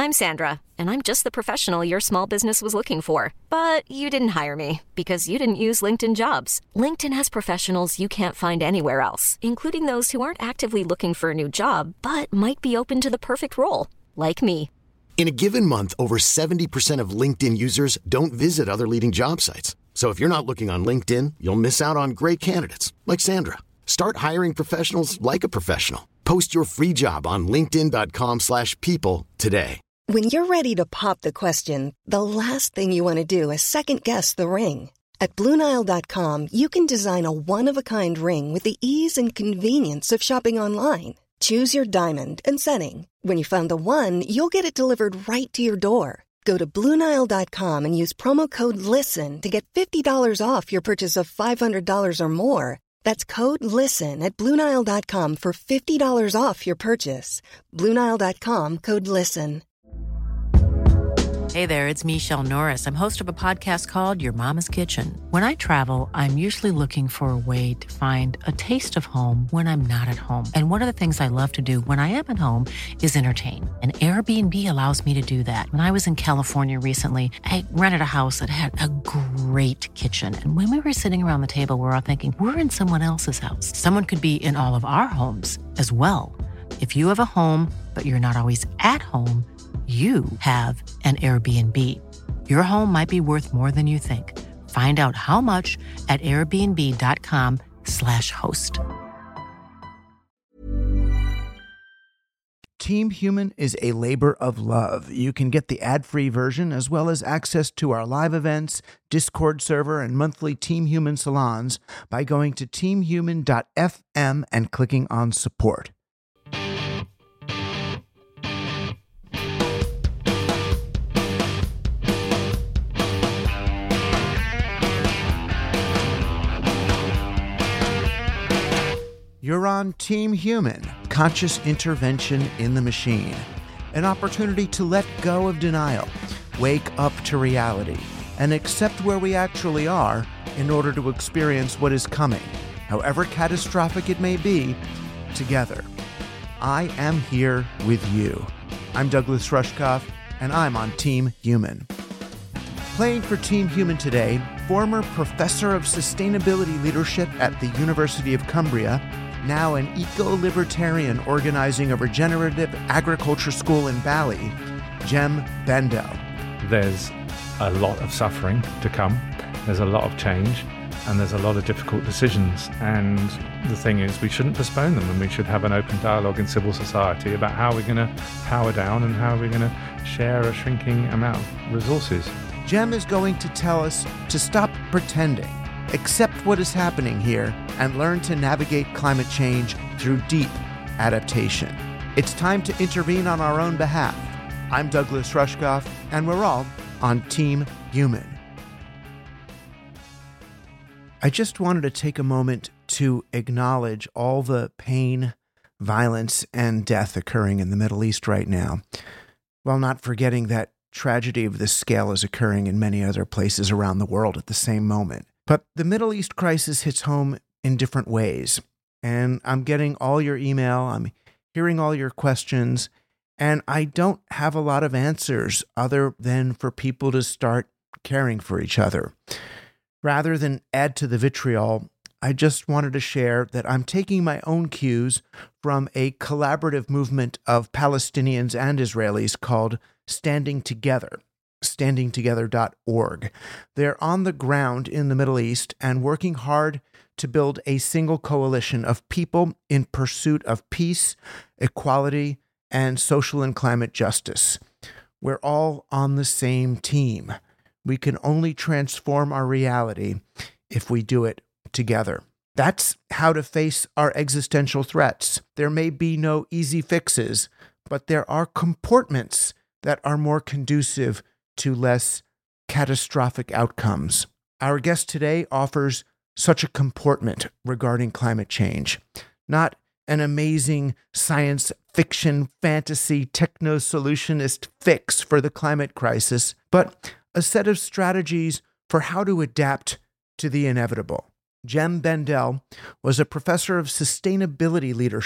I'm Sandra, and I'm just the professional your small business was looking for. But you didn't hire me because you didn't use LinkedIn Jobs. LinkedIn has professionals you can't find anywhere else, including those who aren't actively looking for a new job, but might be open to the perfect role, like me. In a given month, over 70% of LinkedIn users don't visit other leading job sites. So if you're not looking on LinkedIn, you'll miss out on great candidates like Sandra. Start hiring professionals like a professional. Post your free job on linkedin.com/people today. When you're ready to pop the question, the last thing you want to do is second-guess the ring. At BlueNile.com, you can design a one-of-a-kind ring with the ease and convenience of shopping online. Choose your diamond and setting. When you find the one, you'll get it delivered right to your door. Go to BlueNile.com and use promo code LISTEN to get $50 off your purchase of $500 or more. That's code LISTEN at BlueNile.com for $50 off your purchase. BlueNile.com, code LISTEN. Hey there, it's Michelle Norris. I'm host of a podcast called Your Mama's Kitchen. When I travel, I'm usually looking for a way to find a taste of home when I'm not at home. And one of the things I love to do when I am at home is entertain. And Airbnb allows me to do that. When I was in California recently, I rented a house that had a great kitchen. And when we were sitting around the table, we're all thinking, we're in someone else's house. Someone could be in all of our homes as well. If you have a home, but you're not always at home, you have an Airbnb. Your home might be worth more than you think. Find out how much at airbnb.com/host. Team Human is a labor of love. You can get the ad-free version as well as access to our live events, Discord server, and monthly Team Human salons by going to teamhuman.fm and clicking on support. You're on Team Human, conscious intervention in the machine. An opportunity to let go of denial, wake up to reality, and accept where we actually are in order to experience what is coming, however catastrophic it may be, together. I am here with you. I'm Douglas Rushkoff, and I'm on Team Human. Playing for Team Human today, former professor of sustainability leadership at the University of Cumbria, now an eco-libertarian organizing a regenerative agriculture school in Bali, Jem Bendell. There's a lot of suffering to come, there's a lot of change, and there's a lot of difficult decisions. And the thing is, we shouldn't postpone them, and we should have an open dialogue in civil society about how we're going to power down and how we're going to share a shrinking amount of resources. Jem is going to tell us to stop pretending, accept what is happening here, and learn to navigate climate change through deep adaptation. It's time to intervene on our own behalf. I'm Douglas Rushkoff, and we're all on Team Human. I just wanted to take a moment to acknowledge all the pain, violence, and death occurring in the Middle East right now, while not forgetting that tragedy of this scale is occurring in many other places around the world at the same moment. But the Middle East crisis hits home in different ways, and I'm getting all your email, I'm hearing all your questions, and I don't have a lot of answers other than for people to start caring for each other. Rather than add to the vitriol, I just wanted to share that I'm taking my own cues from a collaborative movement of Palestinians and Israelis called Standing Together, standingtogether.org. They're on the ground in the Middle East and working hard to build a single coalition of people in pursuit of peace, equality, and social and climate justice. We're all on the same team. We can only transform our reality if we do it together. That's how to face our existential threats. There may be no easy fixes, but there are comportments that are more conducive to less catastrophic outcomes. Our guest today offers such a comportment regarding climate change. Not an amazing science fiction, fantasy, techno-solutionist fix for the climate crisis, but a set of strategies for how to adapt to the inevitable. Jem Bendell was a professor of sustainability leadership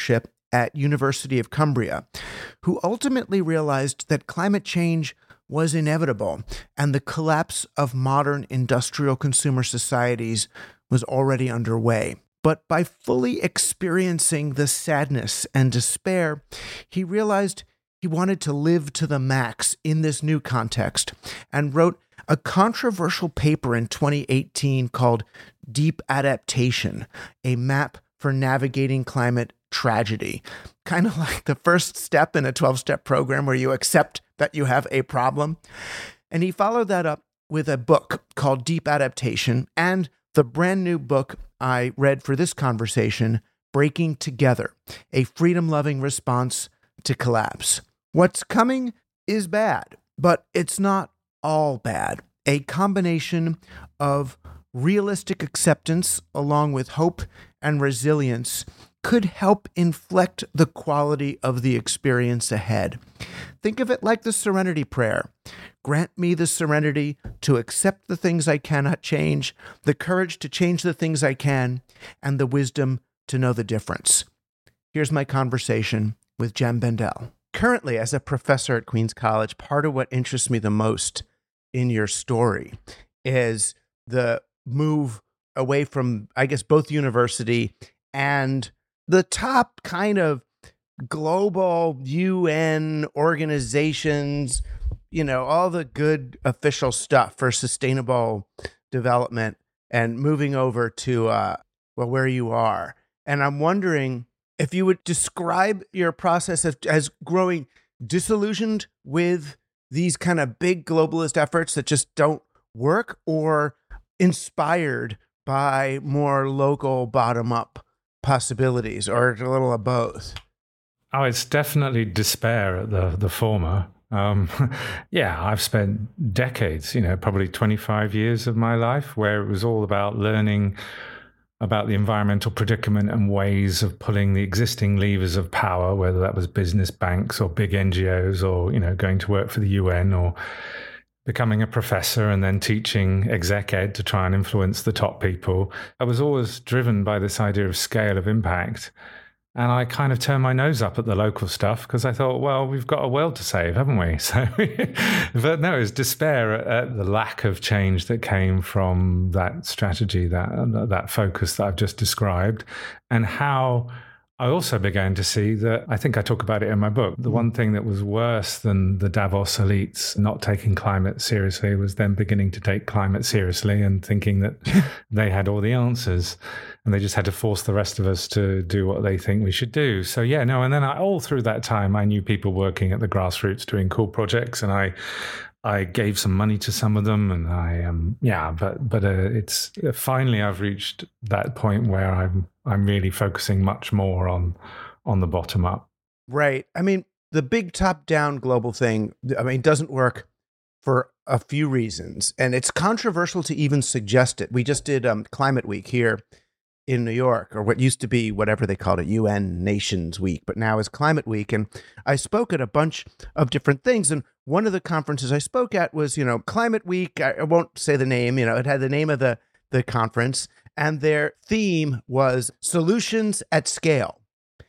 at University of Cumbria, who ultimately realized that climate change was inevitable and the collapse of modern industrial consumer societies was already underway. But by fully experiencing the sadness and despair, he realized he wanted to live to the max in this new context and wrote a controversial paper in 2018 called Deep Adaptation, a map for navigating climate tragedy. Kind of like the first step in a 12-step program where you accept that you have a problem. And he followed that up with a book called Deep Adaptation and the brand new book I read for this conversation, Breaking Together, a freedom-loving response to collapse. What's coming is bad, but it's not all bad. A combination of realistic acceptance along with hope and resilience could help inflect the quality of the experience ahead. Think of it like the Serenity Prayer. Grant me the serenity to accept the things I cannot change, the courage to change the things I can, and the wisdom to know the difference. Here's my conversation with Jem Bendell. Currently, as a professor at Queens College, part of what interests me the most in your story is the move away from, I guess, both university and the top kind of global UN organizations, you know, all the good official stuff for sustainable development and moving over to, where you are. And I'm wondering if you would describe your process as growing disillusioned with these kind of big globalist efforts that just don't work, or inspired by more local bottom-up possibilities, or a little of both? Oh, it's definitely despair at the former. Yeah, I've spent decades, probably 25 years of my life where it was all about learning about the environmental predicament and ways of pulling the existing levers of power, whether that was business banks or big NGOs or, going to work for the UN or becoming a professor and then teaching exec ed to try and influence the top people. I was always driven by this idea of scale of impact. And I kind of turned my nose up at the local stuff because I thought, well, we've got a world to save, haven't we? So, but no, it was despair at the lack of change that came from that strategy, that focus that I've just described, and how I also began to see that, I think I talk about it in my book, the one thing that was worse than the Davos elites not taking climate seriously was them beginning to take climate seriously and thinking that they had all the answers and they just had to force the rest of us to do what they think we should do. So and then all through that time, I knew people working at the grassroots doing cool projects, and I gave some money to some of them, and it's finally I've reached that point where I'm really focusing much more on the bottom up. Right. I mean, the big top-down global thing, doesn't work for a few reasons, and it's controversial to even suggest it. We just did Climate Week here in New York, or what used to be whatever they called it, UN Nations Week, but now is Climate Week. And I spoke at a bunch of different things. And one of the conferences I spoke at was, Climate Week. I won't say the name, it had the name of the conference, and their theme was solutions at scale.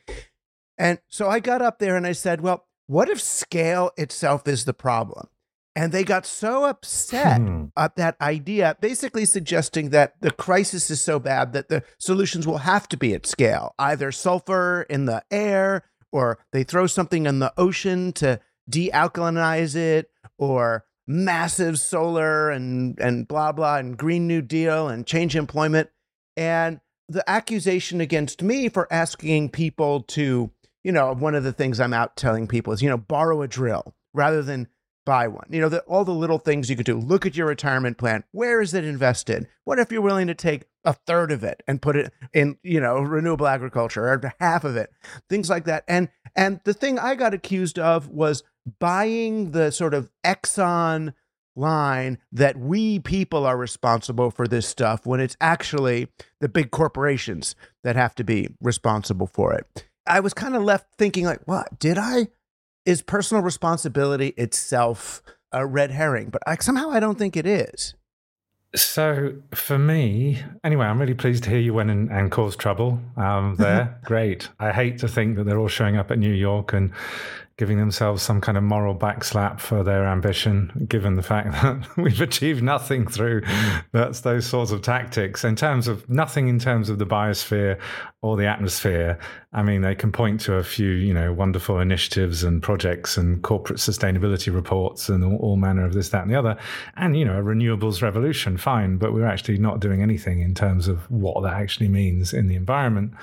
And so I got up there and I said, well, what if scale itself is the problem? And they got so upset at that idea, basically suggesting that the crisis is so bad that the solutions will have to be at scale, either sulfur in the air, or they throw something in the ocean to dealkalinize it, or massive solar and blah, blah, and Green New Deal and change employment. And the accusation against me for asking people to, one of the things I'm out telling people is, borrow a drill rather than buy one. All the little things you could do. Look at your retirement plan. Where is it invested? What if you're willing to take a third of it and put it in, renewable agriculture, or half of it? Things like that. And the thing I got accused of was buying the sort of Exxon line that we people are responsible for this stuff, when it's actually the big corporations that have to be responsible for it. I was kind of left thinking like, what, did I? Is personal responsibility itself a red herring? But somehow I don't think it is. So for me, anyway, I'm really pleased to hear you went and caused trouble there. Great. I hate to think that they're all showing up at New York and giving themselves some kind of moral backslap for their ambition, given the fact that we've achieved nothing through those sorts of tactics nothing in terms of the biosphere or the atmosphere. I mean, they can point to a few, wonderful initiatives and projects and corporate sustainability reports and all manner of this, that, and the other. And, a renewables revolution, fine, but we're actually not doing anything in terms of what that actually means in the environment.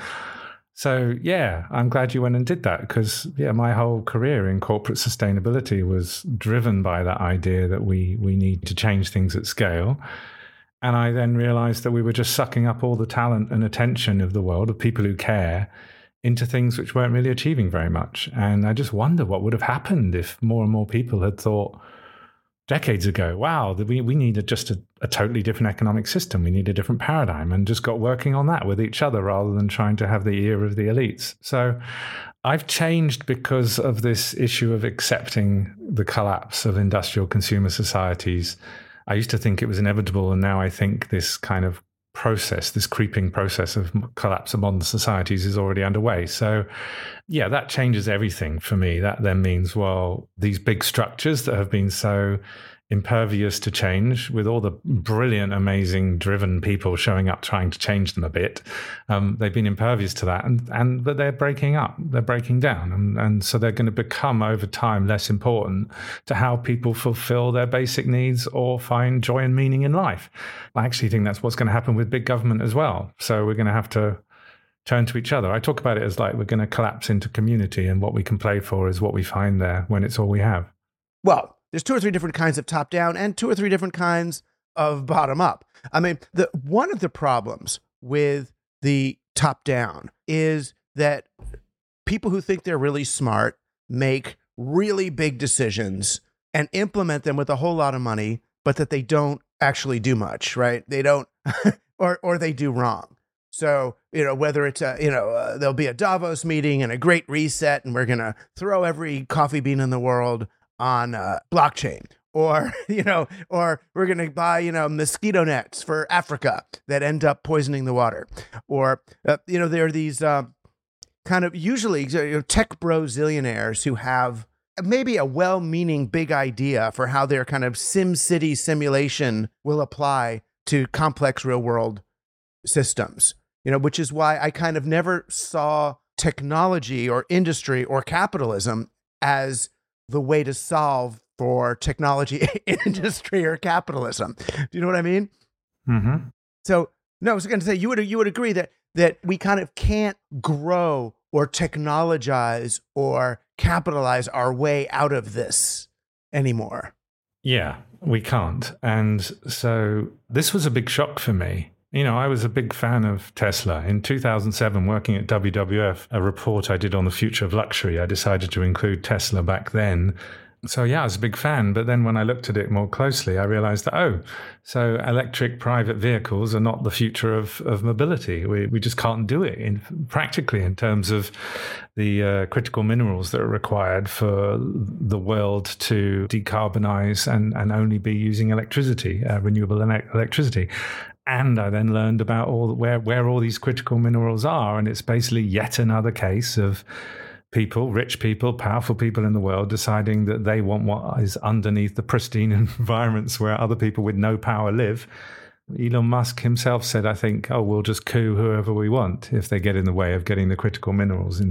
So, yeah, I'm glad you went and did that because, my whole career in corporate sustainability was driven by that idea that we need to change things at scale. And I then realized that we were just sucking up all the talent and attention of the world, of people who care, into things which weren't really achieving very much. And I just wonder what would have happened if more and more people had thought decades ago, wow, we need just a totally different economic system. We need a different paradigm, and just got working on that with each other rather than trying to have the ear of the elites. So I've changed because of this issue of accepting the collapse of industrial consumer societies. I used to think it was inevitable, and now I think this kind of process, this creeping process of collapse of modern societies is already underway. So, that changes everything for me. That then means, these big structures that have been so impervious to change, with all the brilliant, amazing, driven people showing up trying to change them a bit, they've been impervious to that, but they're breaking up, they're breaking down, and so they're going to become over time less important to how people fulfill their basic needs or find joy and meaning in life. I actually think that's what's going to happen with big government as well. So we're going to have to turn to each other. I talk about it as like we're going to collapse into community, and what we can play for is what we find there when it's all we have. Well, there's 2 or 3 different kinds of top-down and 2 or 3 different kinds of bottom-up. I mean, one of the problems with the top-down is that people who think they're really smart make really big decisions and implement them with a whole lot of money, but that they don't actually do much, right? They don't, or they do wrong. So, whether it's there'll be a Davos meeting and a great reset, and we're going to throw every coffee bean in the world on blockchain, or we're going to buy, mosquito nets for Africa that end up poisoning the water. Or, there are these kind of usually tech bro-zillionaires who have maybe a well-meaning big idea for how their kind of SimCity simulation will apply to complex real-world systems, which is why I kind of never saw technology or industry or capitalism as the way to solve for technology, industry, or capitalism. Do you know what I mean? Mm-hmm. So, no, I was going to say, you would agree that we kind of can't grow or technologize or capitalize our way out of this anymore. Yeah, we can't. And so this was a big shock for me. I was a big fan of Tesla. In 2007, working at WWF, a report I did on the future of luxury, I decided to include Tesla back then. So I was a big fan. But then when I looked at it more closely, I realized that, so electric private vehicles are not the future of mobility. We just can't do it practically in terms of the critical minerals that are required for the world to decarbonize and only be using electricity, renewable electricity. And I then learned about where all these critical minerals are. And it's basically yet another case of people, rich people, powerful people in the world deciding that they want what is underneath the pristine environments where other people with no power live. Elon Musk himself said, I think, we'll just coup whoever we want if they get in the way of getting the critical minerals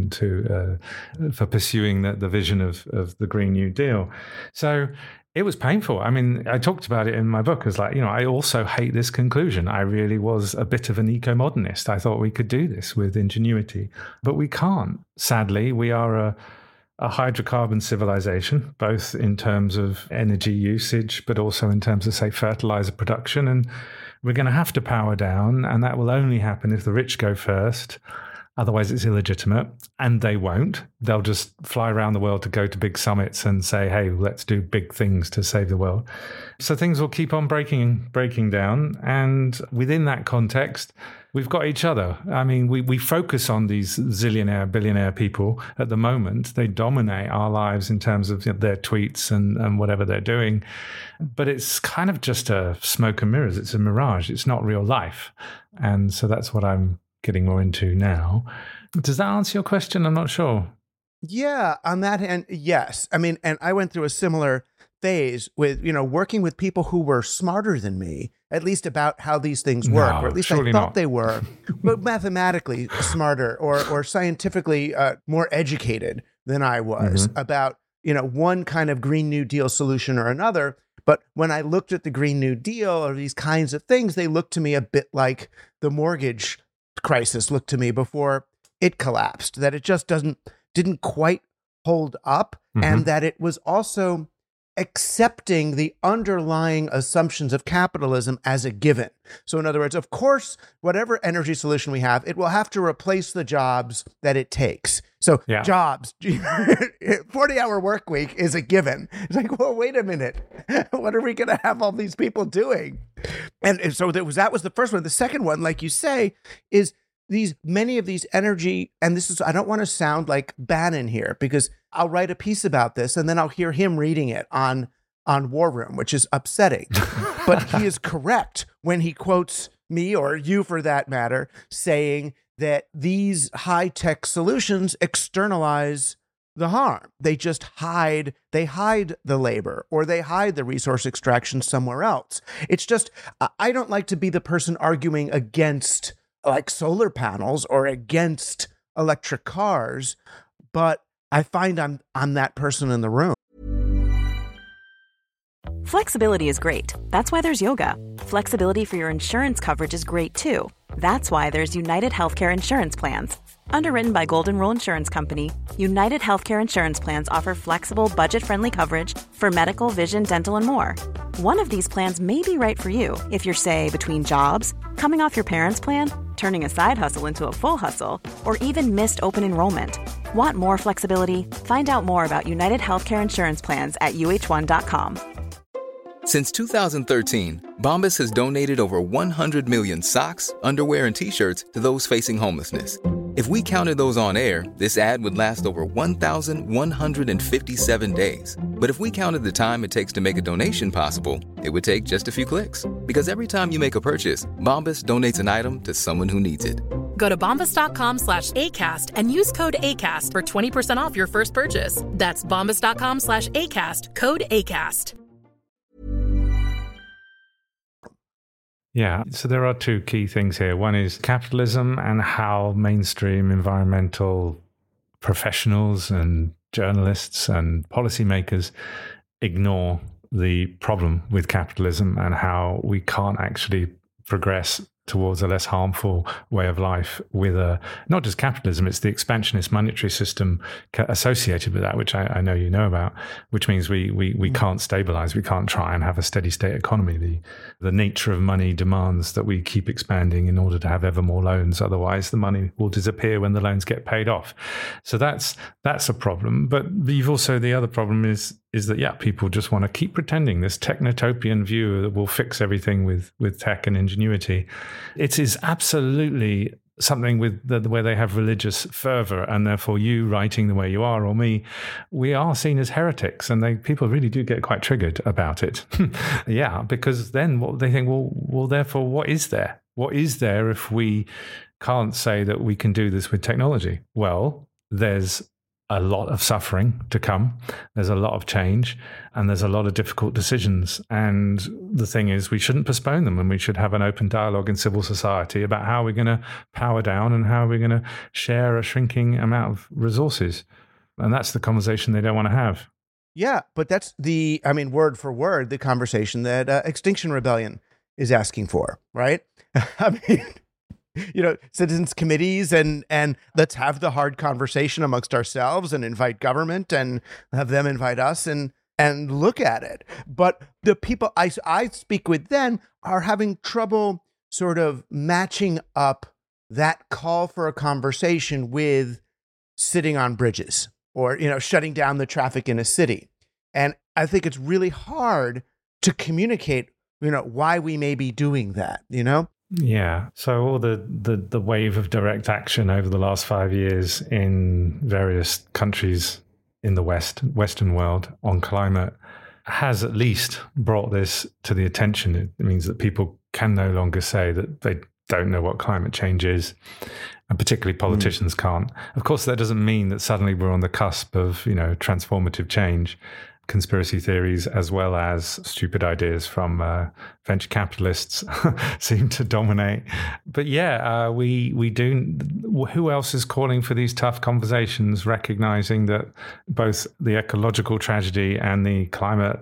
for pursuing the vision of the Green New Deal. So it was painful. I mean, I talked about it in my book as I also hate this conclusion. I really was a bit of an eco-modernist. I thought we could do this with ingenuity, but we can't. Sadly, we are a hydrocarbon civilization, both in terms of energy usage, but also in terms of, say, fertilizer production. And we're going to have to power down, and that will only happen if the rich go first. Otherwise, it's illegitimate, and they won't. They'll just fly around the world to go to big summits and say, hey, let's do big things to save the world. So things will keep on breaking down. And within that context, we've got each other. I mean, we focus on these zillionaire, billionaire people at the moment. They dominate our lives in terms of their tweets and whatever they're doing. But it's kind of just a smoke and mirrors. It's a mirage. It's not real life. And so that's what I'm getting more into now. Does that answer your question? I'm not sure. Yeah, on that end, yes. I mean, and I went through a similar phase with, working with people who were smarter than me, at least about how these things work, or at least I thought they were, but mathematically smarter or scientifically more educated than I was about, one kind of Green New Deal solution or another. But when I looked at the Green New Deal or these kinds of things, they looked to me a bit like the mortgage crisis looked to me before it collapsed, that it just didn't quite hold up, and that it was also accepting the underlying assumptions of capitalism as a given. So in other words, of course, whatever energy solution we have, it will have to replace the jobs that it takes. So jobs, 40-hour work week is a given. It's like, well, wait a minute. What are we going to have all these people doing? And so that was the first one. The second one, like you say, is many of these energy, and this is, I don't want to sound like Bannon here, because I'll write a piece about this and then I'll hear him reading it on War Room, which is upsetting. But he is correct when he quotes me, or you for that matter, saying that these high-tech solutions externalize the harm. They just hide the labor, or they hide the resource extraction somewhere else. It's just, I don't like to be the person arguing against like solar panels or against electric cars, but I find I'm that person in the room. Flexibility is great. That's why there's yoga. Flexibility for your insurance coverage is great too. That's why there's United Healthcare Insurance Plans. Underwritten by Golden Rule Insurance Company, United Healthcare Insurance Plans offer flexible, budget-friendly coverage for medical, vision, dental, and more. One of these plans may be right for you if you're, say, between jobs, coming off your parents' plan, turning a side hustle into a full hustle, or even missed open enrollment. Want more flexibility? Find out more about United Healthcare Insurance Plans at uh1.com. Since 2013, Bombas has donated over 100 million socks, underwear, and T-shirts to those facing homelessness. If we counted those on air, this ad would last over 1,157 days. But if we counted the time it takes to make a donation possible, it would take just a few clicks. Because every time you make a purchase, Bombas donates an item to someone who needs it. Go to bombas.com/ACAST and use code ACAST for 20% off your first purchase. That's bombas.com/ACAST, code ACAST. Yeah, so there are two key things here. One is capitalism and how mainstream environmental professionals and journalists and policymakers ignore the problem with capitalism and how we can't actually progress towards a less harmful way of life with not just capitalism, it's the expansionist monetary system associated with that, which I know you know about, which means we can't stabilize, we can't try and have a steady state economy. The nature of money demands that we keep expanding in order to have ever more loans. Otherwise, the money will disappear when the loans get paid off. So that's a problem. But you've also, the other problem is that, people just want to keep pretending this technotopian view that will fix everything with tech and ingenuity. It is absolutely something with where they have religious fervor, and therefore you writing the way you are, or me, we are seen as heretics, and people really do get quite triggered about it. Because then what they think, well, therefore, what is there? What is there if we can't say that we can do this with technology? Well, there's a lot of suffering to come. There's a lot of change, and there's a lot of difficult decisions. And the thing is, we shouldn't postpone them, and we should have an open dialogue in civil society about how we're going to power down and how we're going to share a shrinking amount of resources. And that's the conversation they don't want to have. Yeah, but that's word for word, the conversation that Extinction Rebellion is asking for, right? Citizens committees and let's have the hard conversation amongst ourselves and invite government and have them invite us and look at it. But the people I speak with then are having trouble sort of matching up that call for a conversation with sitting on bridges or, shutting down the traffic in a city. And I think it's really hard to communicate, why we may be doing that, Yeah. So all the wave of direct action over the last 5 years in various countries in the Western world on climate has at least brought this to the attention. It means that people can no longer say that they don't know what climate change is, and particularly politicians can't. Of course, that doesn't mean that suddenly we're on the cusp of, transformative change. Conspiracy theories as well as stupid ideas from venture capitalists seem to dominate. But yeah, we do. Who else is calling for these tough conversations, recognizing that both the ecological tragedy and the climate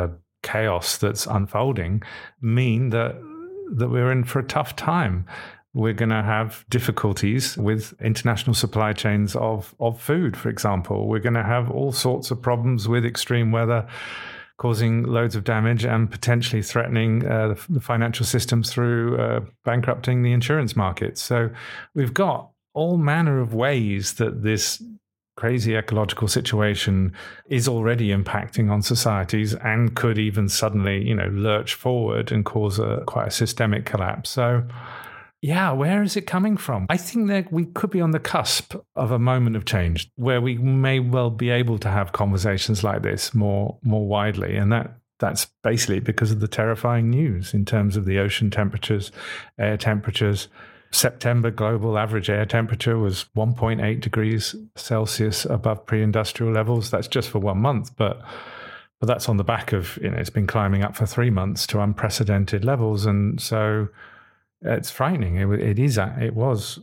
chaos that's unfolding mean that we're in for a tough time. We're going to have difficulties with international supply chains of food, for example. We're going to have all sorts of problems with extreme weather causing loads of damage and potentially threatening the financial systems through bankrupting the insurance markets. So we've got all manner of ways that this crazy ecological situation is already impacting on societies and could even suddenly, lurch forward and cause quite a systemic collapse. So yeah, where is it coming from? I think that we could be on the cusp of a moment of change where we may well be able to have conversations like this more widely. And that's basically because of the terrifying news in terms of the ocean temperatures, air temperatures. September global average air temperature was 1.8 degrees Celsius above pre-industrial levels. That's just for 1 month, but that's on the back of, it's been climbing up for 3 months to unprecedented levels. And so it's frightening. It was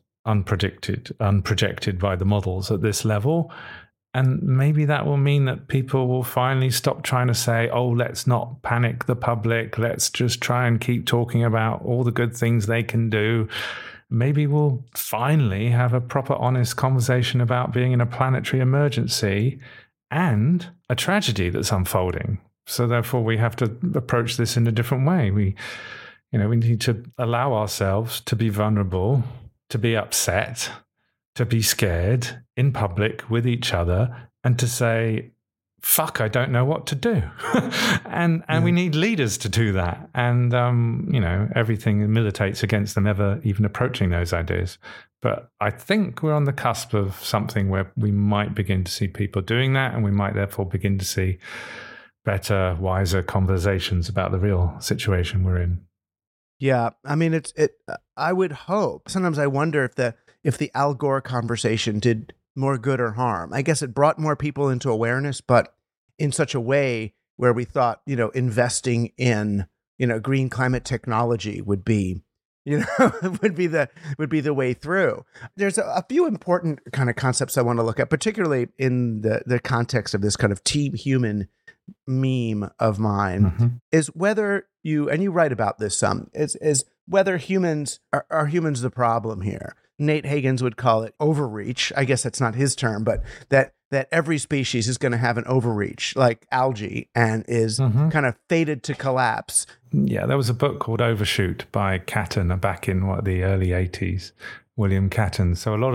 unprojected by the models at this level. And maybe that will mean that people will finally stop trying to say, oh, let's not panic the public. Let's just try and keep talking about all the good things they can do. Maybe we'll finally have a proper, honest conversation about being in a planetary emergency and a tragedy that's unfolding. So therefore, we have to approach this in a different way. We need to allow ourselves to be vulnerable, to be upset, to be scared in public with each other, and to say, fuck, I don't know what to do. and we need leaders to do that. And, everything militates against them ever even approaching those ideas. But I think we're on the cusp of something where we might begin to see people doing that, and we might therefore begin to see better, wiser conversations about the real situation we're in. Yeah, I mean, I would hope. Sometimes I wonder if the Al Gore conversation did more good or harm. I guess it brought more people into awareness, but in such a way where we thought, investing in, green climate technology would be, would be the way through. There's a few important kind of concepts I want to look at, particularly in the context of this kind of team human meme of mine, is whether you write about this some, is whether humans are humans the problem here. Nate Higgins would call it overreach. I guess that's not his term, but that every species is going to have an overreach, like algae, and is kind of fated to collapse. Yeah, there was a book called Overshoot by Catton back in the early 80s, William Catton. So a lot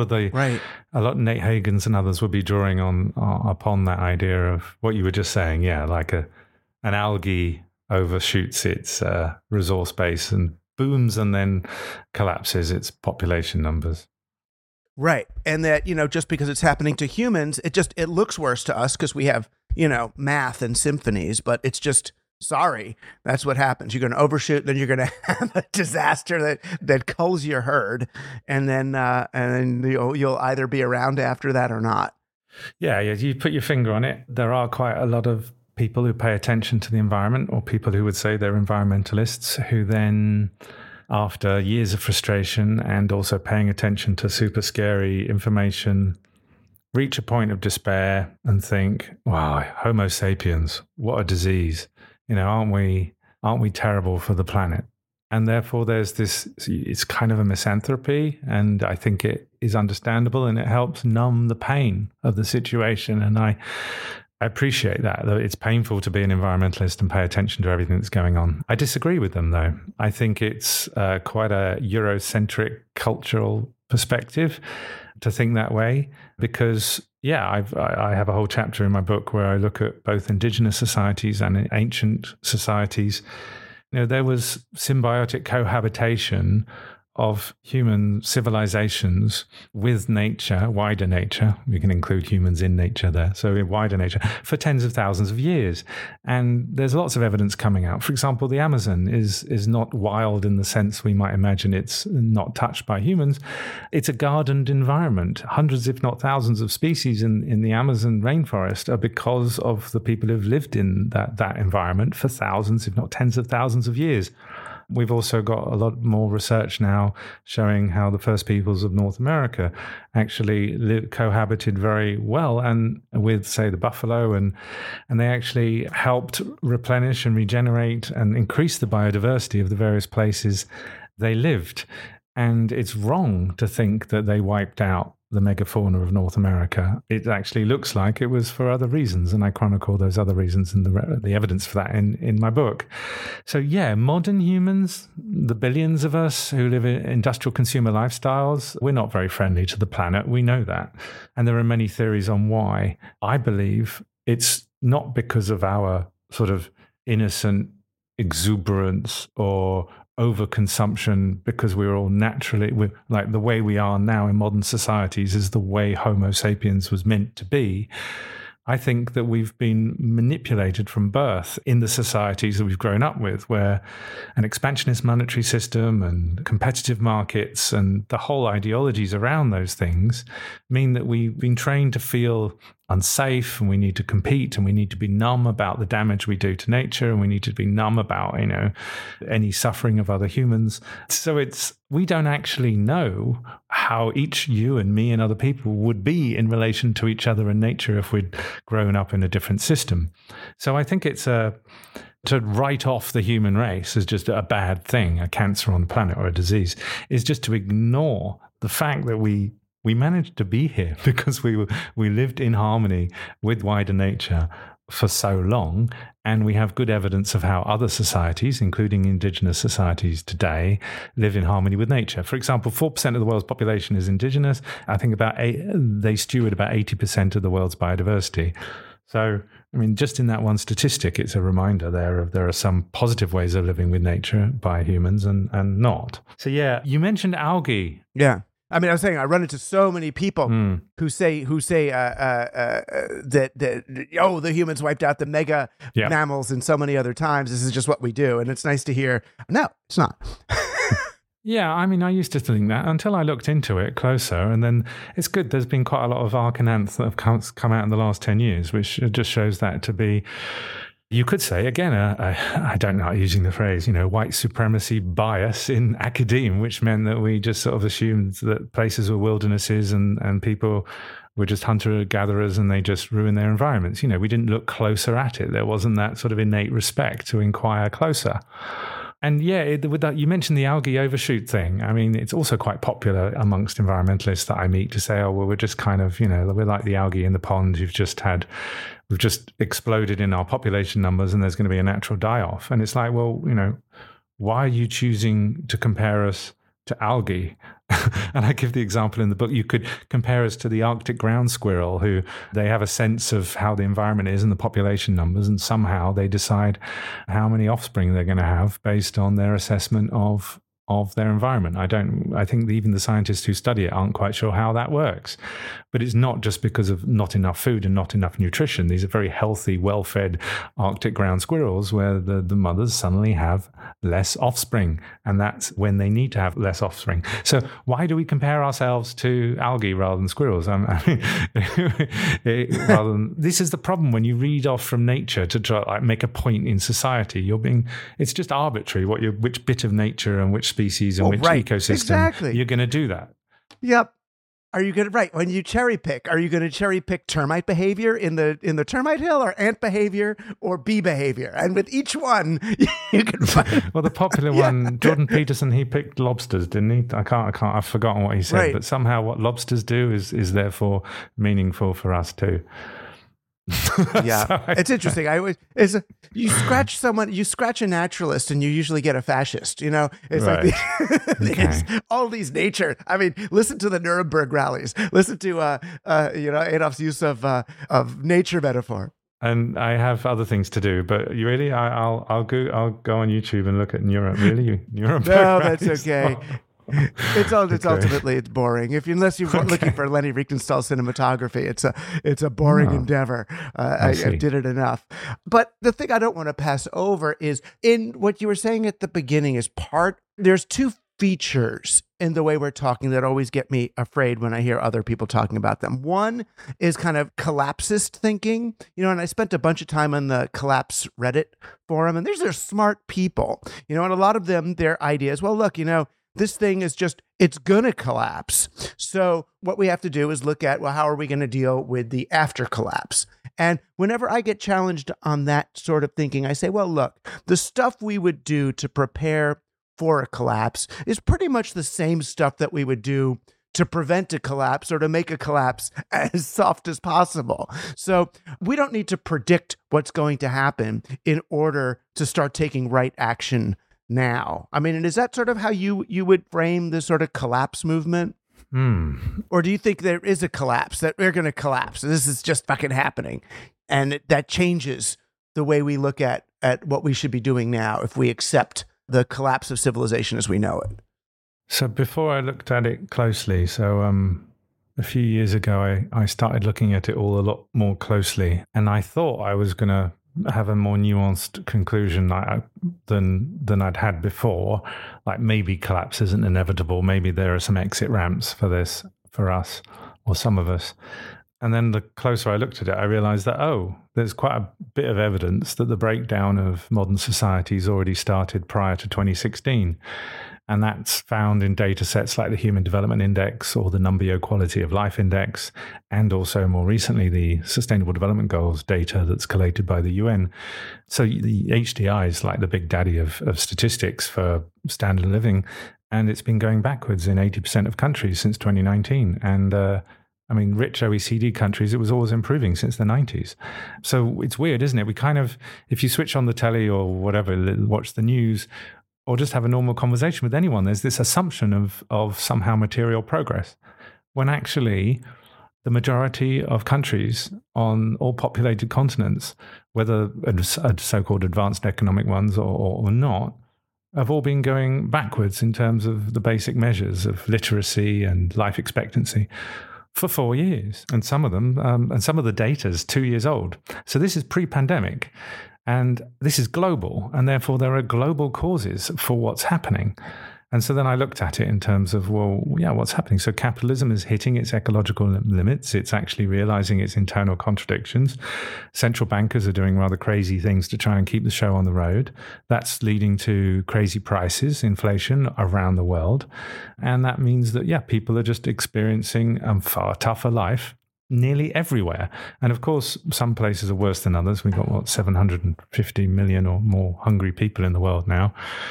of Nate Higgins and others would be drawing upon that idea of what you were just saying. Yeah, like an algae overshoots its resource base and booms and then collapses its population numbers. Right. And that, just because it's happening to humans, it looks worse to us because we have, math and symphonies, but it's just, sorry, that's what happens. You're going to overshoot, then you're going to have a disaster that culls your herd, and then you'll either be around after that or not. Yeah, you put your finger on it. There are quite a lot of people who pay attention to the environment, or people who would say they're environmentalists, who then, after years of frustration and also paying attention to super scary information, reach a point of despair and think, wow, Homo sapiens, what a disease. Aren't we terrible for the planet? And therefore there's this, it's kind of a misanthropy, and I think it is understandable, and it helps numb the pain of the situation. And I appreciate that it's painful to be an environmentalist and pay attention to everything that's going on. I disagree with them, though. I think it's quite a Eurocentric cultural perspective to think that way, because I have a whole chapter in my book where I look at both indigenous societies and ancient societies. There was symbiotic cohabitation of human civilizations with nature, wider nature. We can include humans in nature there. So in wider nature for tens of thousands of years. And there's lots of evidence coming out. For example, the Amazon is not wild in the sense we might imagine. It's not touched by humans. It's a gardened environment. Hundreds, if not thousands of species in the Amazon rainforest are because of the people who've lived in that environment for thousands, if not tens of thousands of years. We've also got a lot more research now showing how the first peoples of North America actually cohabited very well and with, say, the buffalo, and they actually helped replenish and regenerate and increase the biodiversity of the various places they lived. And it's wrong to think that they wiped out the megafauna of North America. It actually looks like it was for other reasons, and I chronicle those other reasons and the evidence for that in my book. So modern humans, the billions of us who live in industrial consumer lifestyles, we're not very friendly to the planet. We know that. And there are many theories on why. I believe it's not because of our sort of innocent exuberance or overconsumption, because we're all naturally, like the way we are now in modern societies is the way Homo sapiens was meant to be. I think that we've been manipulated from birth in the societies that we've grown up with, where an expansionist monetary system and competitive markets and the whole ideologies around those things mean that we've been trained to feel unsafe, and we need to compete, and we need to be numb about the damage we do to nature, and we need to be numb about any suffering of other humans. So we don't actually know how each, you and me and other people, would be in relation to each other and nature if we'd grown up in a different system. So I think it's to write off the human race as just a bad thing, a cancer on the planet or a disease, is just to ignore the fact that we managed to be here because we lived in harmony with wider nature for so long, and we have good evidence of how other societies, including indigenous societies today, live in harmony with nature. For example, 4% of the world's population is indigenous. I think they steward about 80% of the world's biodiversity. So, I mean, just in that one statistic, it's a reminder there are some positive ways of living with nature by humans and not. So, you mentioned algae. Yeah. I mean, I was saying I run into so many people who say that the humans wiped out the mega mammals and so many other times. This is just what we do, and it's nice to hear. No, it's not. Yeah, I mean, I used to think that until I looked into it closer, and then it's good. There's been quite a lot of arcananths that have come out in the last 10 years, which just shows that to be. You could say, again, I don't know using the phrase, white supremacy bias in academia, which meant that we just sort of assumed that places were wildernesses and people were just hunter-gatherers and they just ruined their environments. We didn't look closer at it. There wasn't that sort of innate respect to inquire closer. And with that, you mentioned the algae overshoot thing. I mean, it's also quite popular amongst environmentalists that I meet to say, we're just kind of, we're like the algae in the pond. We've just exploded in our population numbers and there's going to be a natural die-off. And it's like, well, why are you choosing to compare us to algae? And I give the example in the book, you could compare us to the Arctic ground squirrel, who they have a sense of how the environment is and the population numbers, and somehow they decide how many offspring they're going to have based on their assessment of their environment. I think even the scientists who study it aren't quite sure how that works. But it's not just because of not enough food and not enough nutrition. These are very healthy, well-fed Arctic ground squirrels where the mothers suddenly have less offspring. And that's when they need to have less offspring. So why do we compare ourselves to algae rather than squirrels? This is the problem when you read off from nature to try make a point in society. It's just arbitrary which bit of nature and which species and which ecosystem you're going to do that. Yep. Are you going to when you cherry pick? Are you going to cherry pick termite behavior in the termite hill, or ant behavior, or bee behavior? And with each one, you can find. Well, the popular one, Jordan Peterson, he picked lobsters, didn't he? I've forgotten what he said, but somehow what lobsters do is therefore meaningful for us too. Yeah, So it's interesting. You scratch a naturalist, and you usually get a fascist. It's Right. like it's all these nature. I mean, listen to the Nuremberg rallies. Listen to Adolf's use of nature metaphor. And I have other things to do, but you really, I'll go on YouTube and look at Nuremberg. No, that's okay. It's ultimately boring. Unless you're looking for Lenny Riefenstahl cinematography, it's a boring endeavor. I did it enough. But the thing I don't want to pass over is in what you were saying at the beginning there's two features in the way we're talking that always get me afraid when I hear other people talking about them. One is kind of collapsist thinking, and I spent a bunch of time on the Collapse Reddit forum, and these are smart people, and a lot of them, their ideas, well, look, this thing is it's going to collapse. So what we have to do is look at, well, how are we going to deal with the after collapse? And whenever I get challenged on that sort of thinking, I say, well, look, the stuff we would do to prepare for a collapse is pretty much the same stuff that we would do to prevent a collapse or to make a collapse as soft as possible. So we don't need to predict what's going to happen in order to start taking right action now. I mean, and is that sort of how you would frame this sort of collapse movement? Or do you think there is a collapse, that we're going to collapse? This is just fucking happening. And that changes the way we look at what we should be doing now if we accept the collapse of civilization as we know it. So before I looked at it closely, a few years ago, I started looking at it all a lot more closely, and I thought I was going to have a more nuanced conclusion than I'd had before. Like maybe collapse isn't inevitable. Maybe there are some exit ramps for this, for us, or some of us. And then the closer I looked at it, I realized that, there's quite a bit of evidence that the breakdown of modern societies already started prior to 2016. And that's found in data sets like the Human Development Index or the Numbeo Quality of Life Index, and also more recently the Sustainable Development Goals data that's collated by the UN. So the HDI is like the big daddy of statistics for standard of living, and it's been going backwards in 80% of countries since 2019. And rich OECD countries, it was always improving since the 90s. So it's weird, isn't it? We kind of, if you switch on the telly or whatever, watch the news, or just have a normal conversation with anyone, there's this assumption of somehow material progress, when actually the majority of countries on all populated continents, whether so-called advanced economic ones or not, have all been going backwards in terms of the basic measures of literacy and life expectancy for 4 years. And some of them, and some of the data is 2 years old. So this is pre-pandemic. And this is global, and therefore there are global causes for what's happening. And so then I looked at it in terms of, what's happening? So capitalism is hitting its ecological limits. It's actually realizing its internal contradictions. Central bankers are doing rather crazy things to try and keep the show on the road. That's leading to crazy prices, inflation around the world. And that means that, people are just experiencing a far tougher life nearly everywhere. And of course, some places are worse than others. We've got, 750 million or more hungry people in the world now.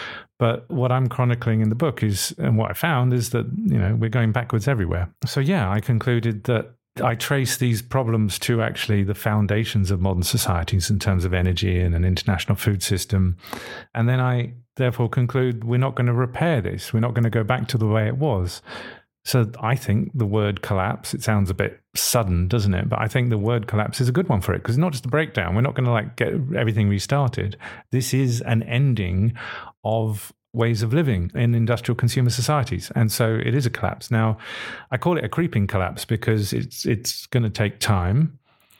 But what I'm chronicling in the book is, and what I found is that, we're going backwards everywhere. So I concluded that I trace these problems to actually the foundations of modern societies in terms of energy and an international food system. And then I therefore conclude we're not going to repair this. We're not going to go back to the way it was. So I think the word collapse, it sounds a bit sudden, doesn't it? But I think the word collapse is a good one for it, because it's not just a breakdown. We're not going to get everything restarted. This is an ending of ways of living in industrial consumer societies. And so it is a collapse. Now, I call it a creeping collapse because it's going to take time.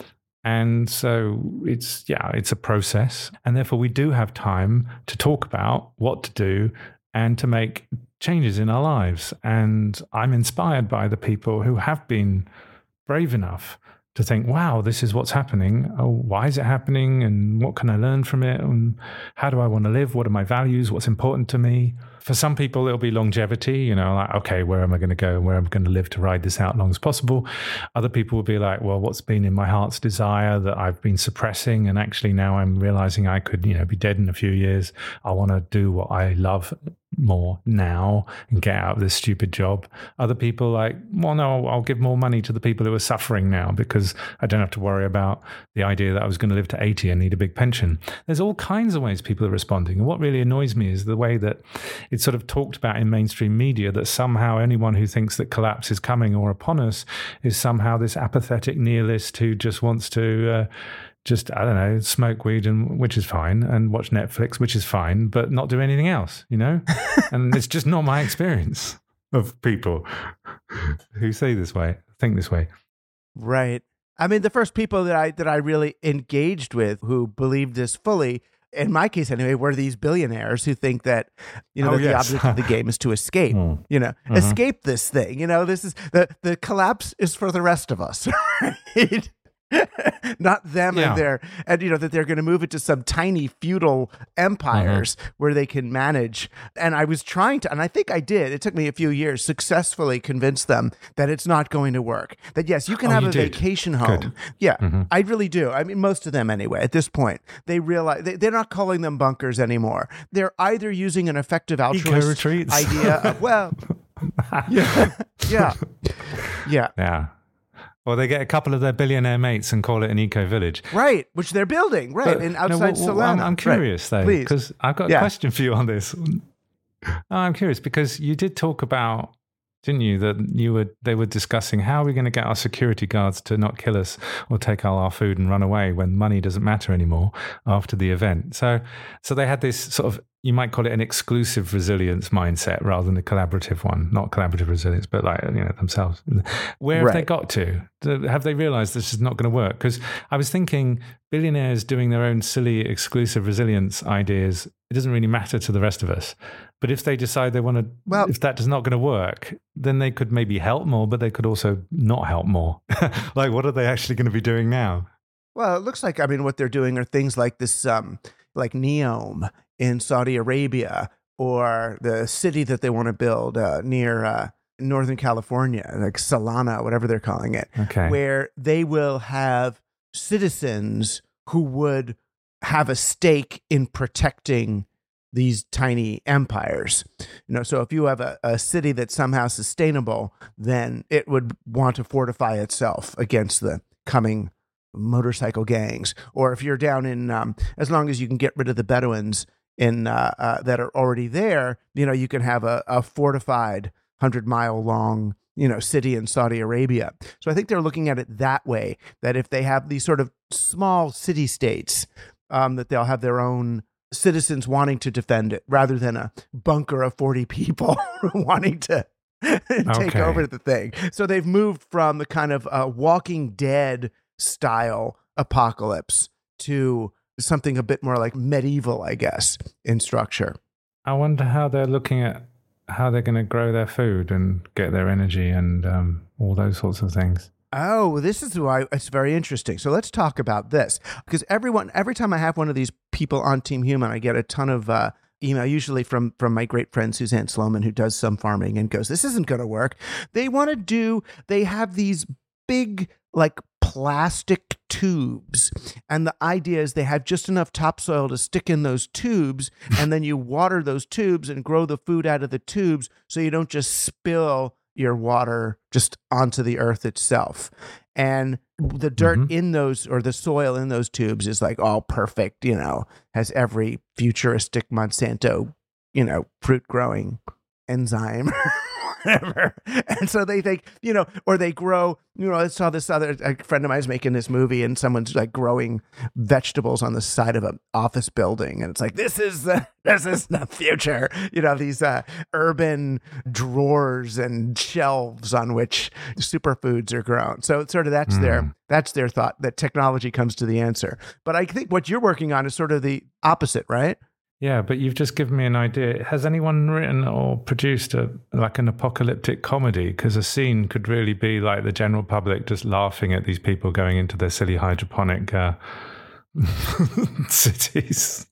And so it's a process. And therefore we do have time to talk about what to do and to make changes in our lives. And I'm inspired by the people who have been brave enough to think, wow, this is what's happening. Oh, why is it happening? And what can I learn from it? And how do I want to live? What are my values? What's important to me? For some people, it'll be longevity, okay, where am I going to go and where am I going to live to ride this out as long as possible? Other people will be like, well, what's been in my heart's desire that I've been suppressing, and actually now I'm realizing I could, be dead in a few years. I want to do what I love more now and get out of this stupid job. Other people like, well, no, I'll give more money to the people who are suffering now because I don't have to worry about the idea that I was going to live to 80 and need a big pension. There's all kinds of ways people are responding. And what really annoys me is the way that it's sort of talked about in mainstream media, that somehow anyone who thinks that collapse is coming or upon us is somehow this apathetic nihilist who just wants to I don't know, smoke weed, which is fine, and watch Netflix, which is fine, but not do anything else, you know? And it's just not my experience of people who think this way. Right. I mean, the first people that I really engaged with who believed this fully, in my case anyway, were these billionaires who think that, the object of the game is to escape, escape this thing. This is the collapse is for the rest of us, right? Not them and that they're going to move it to some tiny feudal empires where they can manage. And I was trying to, and I think I did, it took me a few years, successfully convince them that it's not going to work. That yes, you can have a vacation home. Good. Yeah, I really do. I mean, most of them anyway, at this point, they realize they're not calling them bunkers anymore. They're either using an effective altruist idea of, Yeah. Or they get a couple of their billionaire mates and call it an eco-village. Right, which they're building, right, outside Solana. I'm curious, though, because I've got a question for you on this. I'm curious, because you did talk about, didn't you, that they were discussing how are we going to get our security guards to not kill us or take all our food and run away when money doesn't matter anymore after the event. So they had this sort of, you might call it an exclusive resilience mindset rather than a collaborative one. Not collaborative resilience, but themselves. Where have they got to? Have they realized this is not going to work? Because I was thinking billionaires doing their own silly exclusive resilience ideas, it doesn't really matter to the rest of us. But if they decide they want to, if that is not going to work, then they could maybe help more, but they could also not help more. Like, what are they actually going to be doing now? Well, it looks like, what they're doing are things like this, like Neom in Saudi Arabia, or the city that they want to build near Northern California, like Solana, whatever they're calling it, where they will have citizens who would have a stake in protecting these tiny empires. So if you have a city that's somehow sustainable, then it would want to fortify itself against the coming motorcycle gangs. Or if you're down in, as long as you can get rid of the Bedouins that are already there, you can have a fortified 100-mile long, city in Saudi Arabia. So I think they're looking at it that way, that if they have these sort of small city states, that they'll have their own citizens wanting to defend it rather than a bunker of 40 people wanting to take over the thing. So they've moved from the kind of Walking Dead style apocalypse to something a bit more like medieval, I guess, in structure. I wonder how they're looking at how they're going to grow their food and get their energy and all those sorts of things. Oh, this is why it's very interesting. So let's talk about this, because every time I have one of these people on Team Human, I get a ton of email, usually from my great friend Suzanne Sloman, who does some farming, and goes, "This isn't going to work." They have these big like plastic tubes, and the idea is they have just enough topsoil to stick in those tubes, and then you water those tubes and grow the food out of the tubes, so you don't just spill your water just onto the earth itself. And the dirt in those, or the soil in those tubes, is like all perfect, has every futuristic Monsanto, fruit growing enzyme. Whatever. And so they think, or they grow, I saw this a friend of mine is making this movie, and someone's like growing vegetables on the side of an office building. And it's like, this is the future, these urban drawers and shelves on which superfoods are grown. So it's sort of, that's their thought, that technology comes to the answer. But I think what you're working on is sort of the opposite, right? Yeah, but you've just given me an idea. Has anyone written or produced an apocalyptic comedy? Because a scene could really be like the general public just laughing at these people going into their silly hydroponic cities.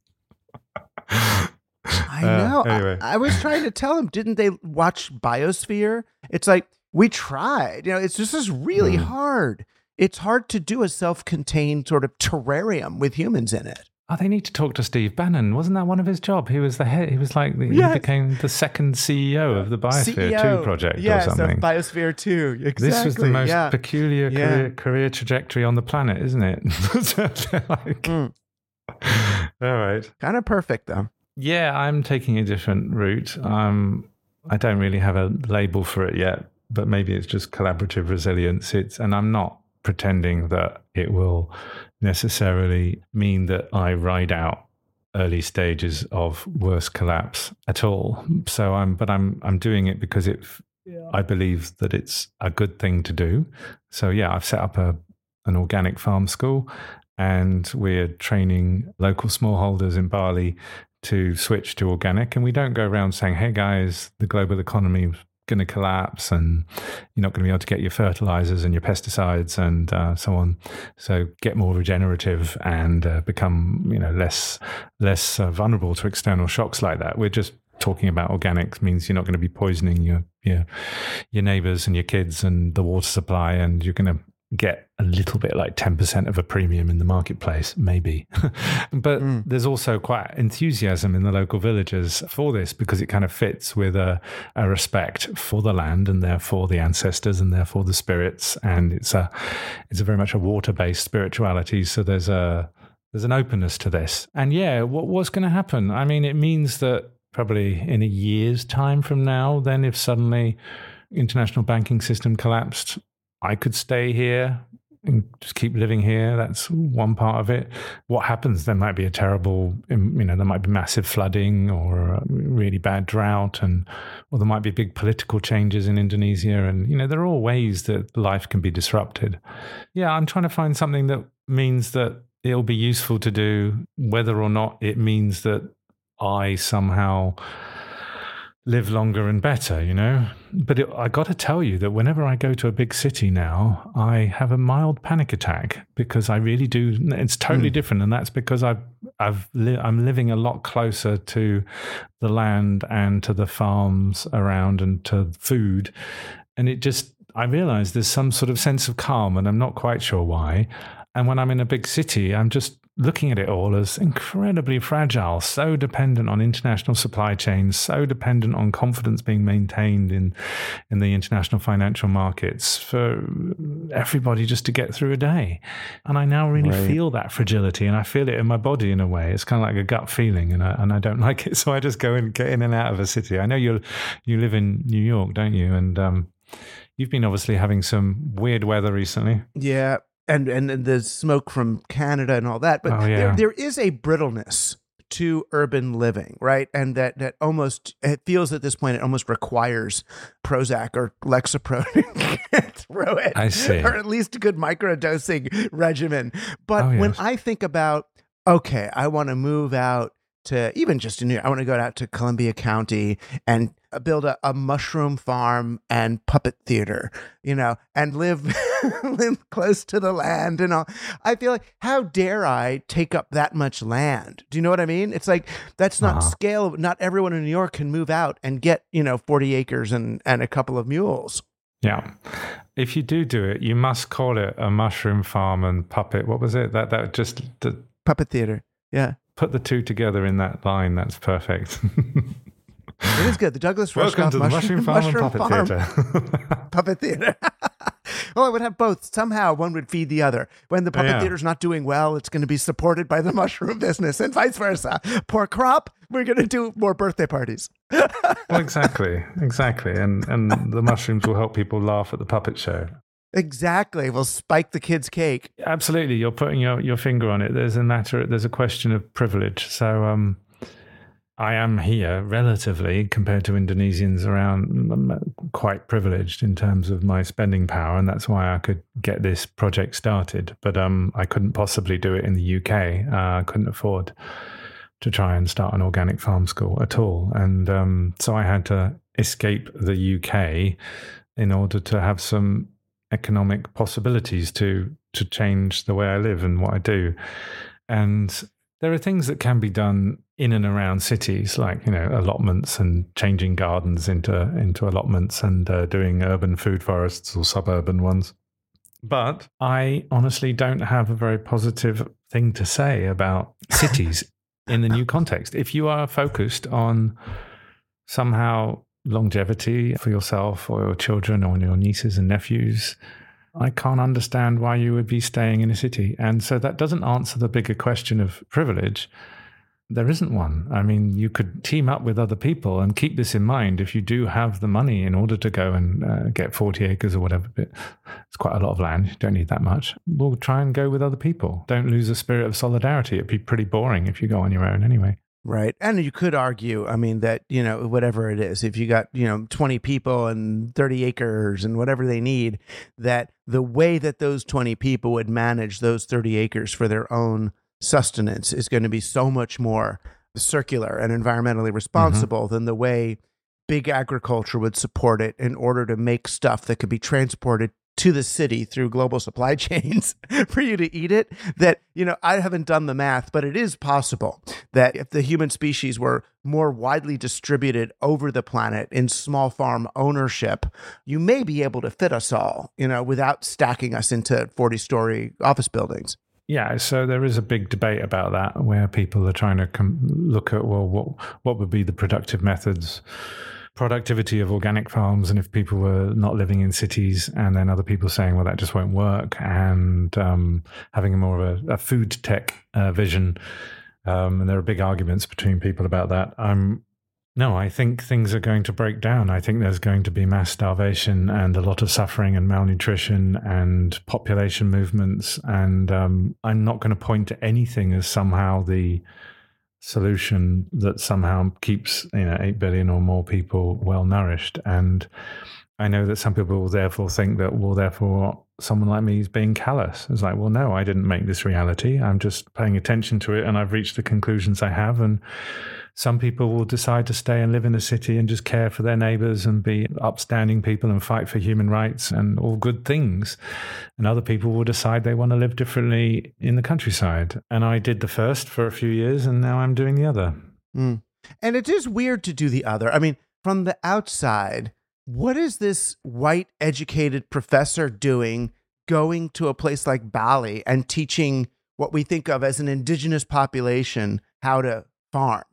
I know. Anyway. I was trying to tell them, didn't they watch Biosphere? It's like, we tried. It's just is really hard. It's hard to do a self-contained sort of terrarium with humans in it. Oh, they need to talk to Steve Bannon. Wasn't that one of his job? He was the head. He was like, he became the second CEO of the Biosphere 2 project or something. Yes, Biosphere 2. Exactly. This was the most peculiar career trajectory on the planet, isn't it? All right. Kind of perfect, though. Yeah, I'm taking a different route. I don't really have a label for it yet, but maybe it's just collaborative resilience. And I'm not pretending that it will necessarily mean that I ride out early stages of worse collapse at all. So I'm doing it because I believe that it's a good thing to do. So yeah, I've set up an organic farm school, and we're training local smallholders in Bali to switch to organic. And we don't go around saying, hey guys, the global economy is going to collapse and you're not going to be able to get your fertilizers and your pesticides and so on. So get more regenerative and become less vulnerable to external shocks like that. We're just talking about organics means you're not going to be poisoning your neighbors and your kids and the water supply, and you're going to get a little bit like 10% of a premium in the marketplace, maybe. But there's also quite enthusiasm in the local villagers for this because it kind of fits with a respect for the land and therefore the ancestors and therefore the spirits. And it's a very much a water-based spirituality. So there's an openness to this. And yeah, what's going to happen? I mean, it means that probably in a year's time from now, then if suddenly international banking system collapsed, I could stay here and just keep living here. That's one part of it. What happens? There might be a terrible, there might be massive flooding or a really bad drought, or there might be big political changes in Indonesia. And, there are all ways that life can be disrupted. Yeah, I'm trying to find something that means that it'll be useful to do, whether or not it means that I somehow live longer and better, But I got to tell you that whenever I go to a big city now, I have a mild panic attack because I really do. It's totally different, and that's because I'm living a lot closer to the land and to the farms around and to food, and I realize there's some sort of sense of calm, and I'm not quite sure why. And when I'm in a big city, I'm just looking at it all as incredibly fragile, so dependent on international supply chains, so dependent on confidence being maintained in the international financial markets for everybody just to get through a day. And I now really feel that fragility, and I feel it in my body in a way. It's kind of like a gut feeling, and I don't like it. So I just go and get in and out of a city. I know you live in New York, don't you? And you've been obviously having some weird weather recently. Yeah. And the smoke from Canada and all that. But there is a brittleness to urban living, right? And that almost, it feels at this point, it almost requires Prozac or Lexapro to throw it. I see. Or at least a good microdosing regimen. But when I think about, okay, I want to move out to even just in New York, I want to go out to Columbia County and build a mushroom farm and puppet theater, and live close to the land and all. I feel like, how dare I take up that much land? Do you know what I mean? It's like, that's not scale. Not everyone in New York can move out and get, 40 acres and a couple of mules. Yeah. If you do it, you must call it a mushroom farm and puppet. What was it? That just the puppet theater. Yeah. Put the two together in that line. That's perfect. It is good. The Douglas Rushkoff Welcome to the Mushroom Farm and Puppet Theater. Puppet Theater. Well, I would have both. Somehow one would feed the other. When the puppet theater's not doing well, it's going to be supported by the mushroom business, and vice versa. Poor crop, we're going to do more birthday parties. Well, exactly. And the mushrooms will help people laugh at the puppet show. Exactly. We'll spike the kids' cake. Absolutely. You're putting your finger on it. There's a question of privilege. So I am here relatively, compared to Indonesians around, quite privileged in terms of my spending power, and that's why I could get this project started. But I couldn't possibly do it in the UK. I couldn't afford to try and start an organic farm school at all. And so I had to escape the UK in order to have some economic possibilities to change the way I live and what I do. And there are things that can be done in and around cities, like, allotments and changing gardens into allotments and doing urban food forests or suburban ones. But I honestly don't have a very positive thing to say about cities in the new context. If you are focused on somehow longevity for yourself or your children or your nieces and nephews, I can't understand why you would be staying in a city. And so that doesn't answer the bigger question of privilege. There isn't one. I mean, you could team up with other people and keep this in mind. If you do have the money in order to go and get 40 acres or whatever, it's quite a lot of land. You don't need that much. We'll try and go with other people. Don't lose the spirit of solidarity. It'd be pretty boring if you go on your own anyway. Right. And you could argue, I mean, that, whatever it is, if you got, 20 people and 30 acres and whatever they need, that the way that those 20 people would manage those 30 acres for their own sustenance is going to be so much more circular and environmentally responsible than the way big agriculture would support it in order to make stuff that could be transported to the city through global supply chains for you to eat it. That, I haven't done the math, but it is possible that if the human species were more widely distributed over the planet in small farm ownership, you may be able to fit us all, without stacking us into 40-story office buildings. Yeah, so there is a big debate about that, where people are trying to look at, well, what would be the productive methods, productivity of organic farms, and if people were not living in cities, and then other people saying, well, that just won't work, and having more of a food tech vision. And there are big arguments between people about that. No, I think things are going to break down. I think there's going to be mass starvation and a lot of suffering and malnutrition and population movements. And I'm not going to point to anything as somehow the solution that somehow keeps 8 billion or more people well nourished. And I know that some people will therefore think that, well, therefore someone like me is being callous. It's like, well, no, I didn't make this reality. I'm just paying attention to it, and I've reached the conclusions I have. And some people will decide to stay and live in the city and just care for their neighbors and be upstanding people and fight for human rights and all good things. And other people will decide they want to live differently in the countryside. And I did the first for a few years, and now I'm doing the other. And it is weird to do the other. I mean, from the outside, what is this white educated professor doing going to a place like Bali and teaching what we think of as an indigenous population how to farm?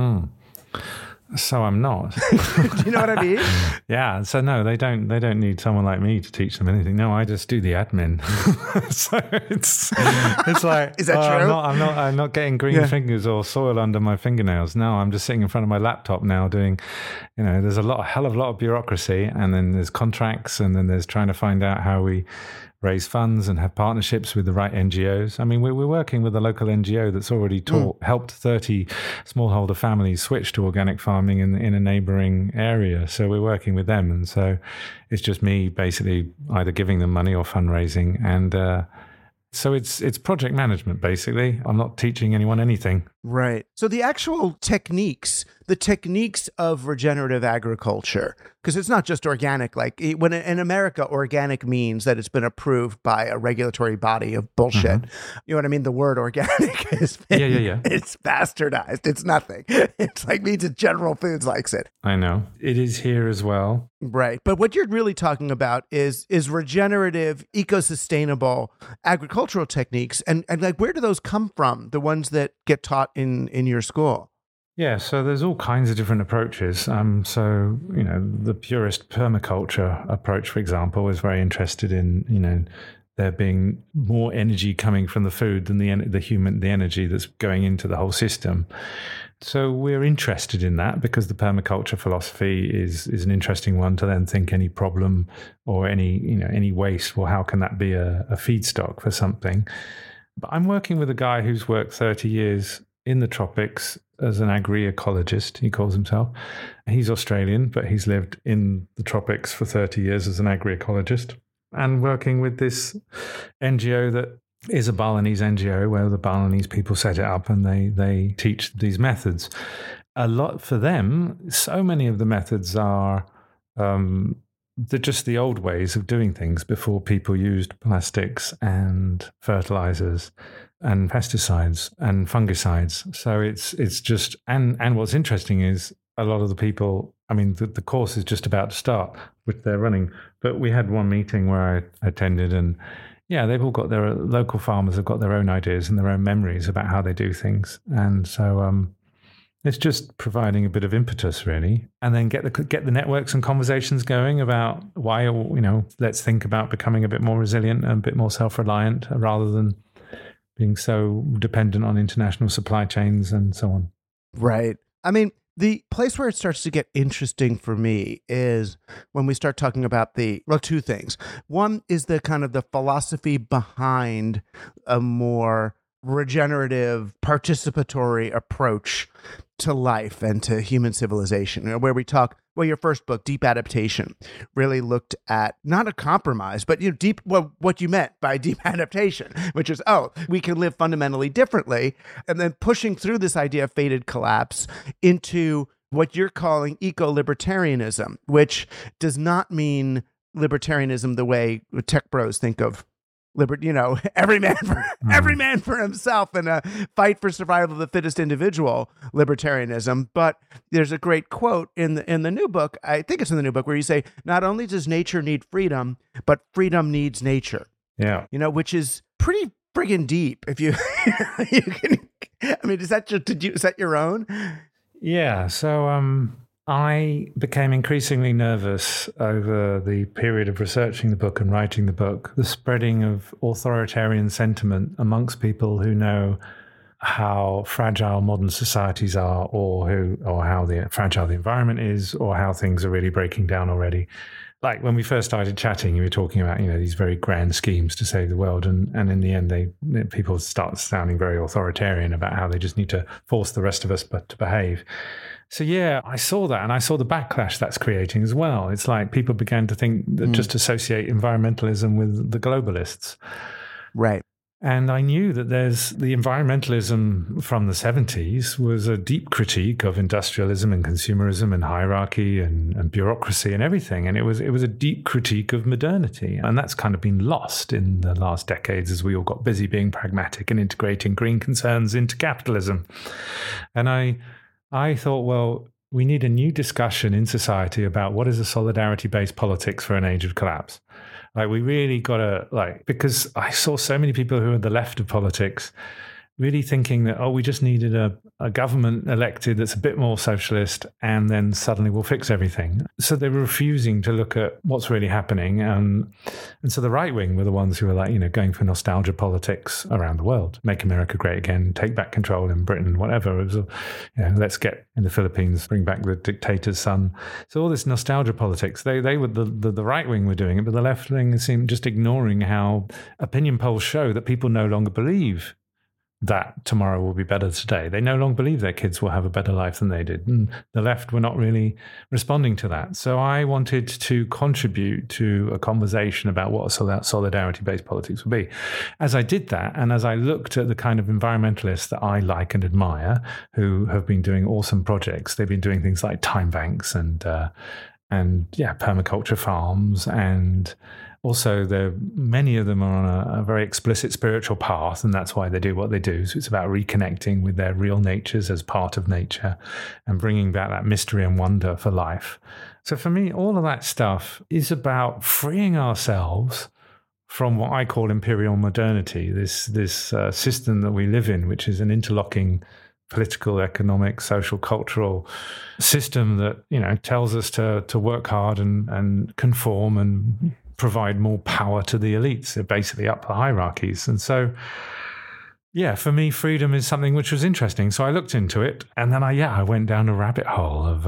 So I'm not. Do you know what I mean? Yeah. So no, they don't need someone like me to teach them anything. No, I just do the admin. So it's like, is that true? I'm not getting green fingers or soil under my fingernails. No, I'm just sitting in front of my laptop now doing, there's a hell of a lot of bureaucracy, and then there's contracts, and then there's trying to find out how we raise funds and have partnerships with the right NGOs. I mean, we're working with a local NGO that's already helped 30 smallholder families switch to organic farming in a neighboring area. So we're working with them. And so it's just me basically either giving them money or fundraising. And so it's project management, basically. I'm not teaching anyone anything. Right. So the actual techniques of regenerative agriculture, because it's not just organic. Like when in America, organic means that it's been approved by a regulatory body of bullshit. You know what I mean? The word organic is it's bastardized. It's nothing. It's like means that General Foods likes it. I know. It is here as well. Right. But what you're really talking about is regenerative, eco-sustainable agricultural techniques. And like, where do those come from? The ones that get taught in your school? Yeah, so there's all kinds of different approaches. The purist permaculture approach, for example, is very interested in, there being more energy coming from the food than the energy that's going into the whole system. So we're interested in that because the permaculture philosophy is an interesting one to then think any problem or any waste, well, how can that be a feedstock for something? But I'm working with a guy who's worked 30 years in the tropics as an agroecologist, he calls himself. He's Australian, but he's lived in the tropics for 30 years as an agroecologist, and working with this NGO that is a Balinese NGO where the Balinese people set it up, and they teach these methods. A lot for them, so many of the methods are they're just the old ways of doing things before people used plastics and fertilizers and pesticides and fungicides. So it's just, and what's interesting is a lot of the people, I mean, the course is just about to start, which they're running. But we had one meeting where I attended, and yeah, they've all got their local farmers have got their own ideas and their own memories about how they do things. And so it's just providing a bit of impetus, really, and then get the networks and conversations going about why, let's think about becoming a bit more resilient and a bit more self-reliant rather than being so dependent on international supply chains and so on. Right. I mean, the place where it starts to get interesting for me is when we start talking about two things. One is the kind of the philosophy behind a more regenerative, participatory approach to life and to human civilization, where we talk, your first book, Deep Adaptation, really looked at not a compromise, but what you meant by deep adaptation, which is, we can live fundamentally differently, and then pushing through this idea of fated collapse into what you're calling eco-libertarianism, which does not mean libertarianism the way tech bros think of every man for himself and a fight for survival of the fittest individual libertarianism. But there's a great quote in the new book, I think it's in the new book, where you say, not only does nature need freedom, but freedom needs nature. Yeah. Which is pretty friggin' deep. If you can, I mean, is that your own? Yeah. So, I became increasingly nervous over the period of researching the book and writing the book, the spreading of authoritarian sentiment amongst people who know how fragile modern societies are, or how fragile the environment is, or how things are really breaking down already. Like when we first started chatting, you were talking about, these very grand schemes to save the world. And in the end, people start sounding very authoritarian about how they just need to force the rest of us to behave. So yeah, I saw that, and I saw the backlash that's creating as well. It's like people began to think that just associate environmentalism with the globalists. Right. And I knew that there's the environmentalism from the 70s was a deep critique of industrialism and consumerism and hierarchy and bureaucracy and everything. And it was a deep critique of modernity. And that's kind of been lost in the last decades as we all got busy being pragmatic and integrating green concerns into capitalism. And I thought, well, we need a new discussion in society about what is a solidarity-based politics for an age of collapse. Like, we really got to, because I saw so many people who are the left of politics really thinking that, we just needed a government elected that's a bit more socialist, and then suddenly we'll fix everything. So they were refusing to look at what's really happening. And so the right wing were the ones who were going for nostalgia politics around the world. Make America great again, take back control in Britain, whatever. It was, let's get in the Philippines, bring back the dictator's son. So all this nostalgia politics, they were the right wing were doing it, but the left wing seemed just ignoring how opinion polls show that people no longer believe that tomorrow will be better today. They no longer believe their kids will have a better life than they did. And the left were not really responding to that. So I wanted to contribute to a conversation about what solidarity-based politics would be. As I did that, and as I looked at the kind of environmentalists that I like and admire, who have been doing awesome projects, they've been doing things like time banks and permaculture farms, and also, many of them are on a very explicit spiritual path, and that's why they do what they do. So it's about reconnecting with their real natures as part of nature and bringing back that mystery and wonder for life. So for me, all of that stuff is about freeing ourselves from what I call imperial modernity, this system that we live in, which is an interlocking political, economic, social, cultural system that tells us to work hard and conform and provide more power to the elites. They're basically up the hierarchies. And so, for me, freedom is something which was interesting. So I looked into it, and then I went down a rabbit hole of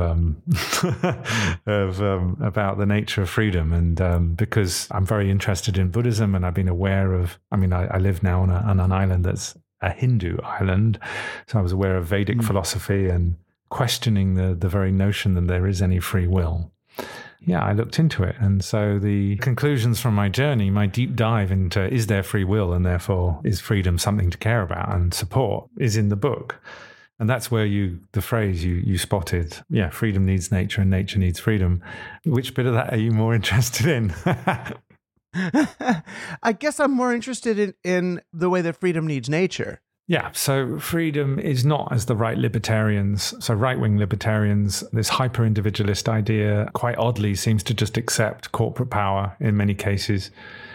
about the nature of freedom. And because I'm very interested in Buddhism, and I've been aware of, I live now on an island that's a Hindu island. So I was aware of Vedic philosophy and questioning the very notion that there is any free will. I looked into it. And so the conclusions from my journey, my deep dive into is there free will, and therefore is freedom something to care about and support, is in the book. And that's where the phrase you spotted, freedom needs nature and nature needs freedom. Which bit of that are you more interested in? I guess I'm more interested in the way that freedom needs nature. Yeah, so freedom is not as the right-wing libertarians, this hyper-individualist idea quite oddly seems to just accept corporate power in many cases.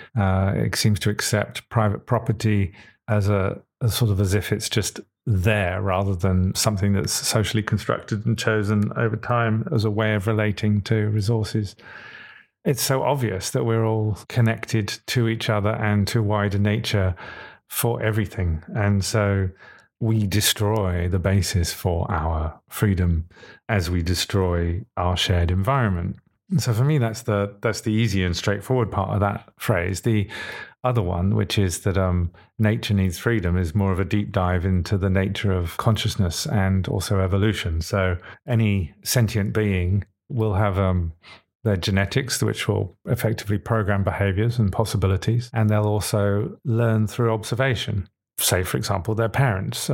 It seems to accept private property as as if it's just there rather than something that's socially constructed and chosen over time as a way of relating to resources. It's so obvious that we're all connected to each other and to wider nature for everything. And so we destroy the basis for our freedom as we destroy our shared environment. And so for me, that's the easy and straightforward part of that phrase. The other one, which is that nature needs freedom, is more of a deep dive into the nature of consciousness and also evolution. So any sentient being will have their genetics, which will effectively program behaviors and possibilities, and they'll also learn through observation. Say, for example, their parents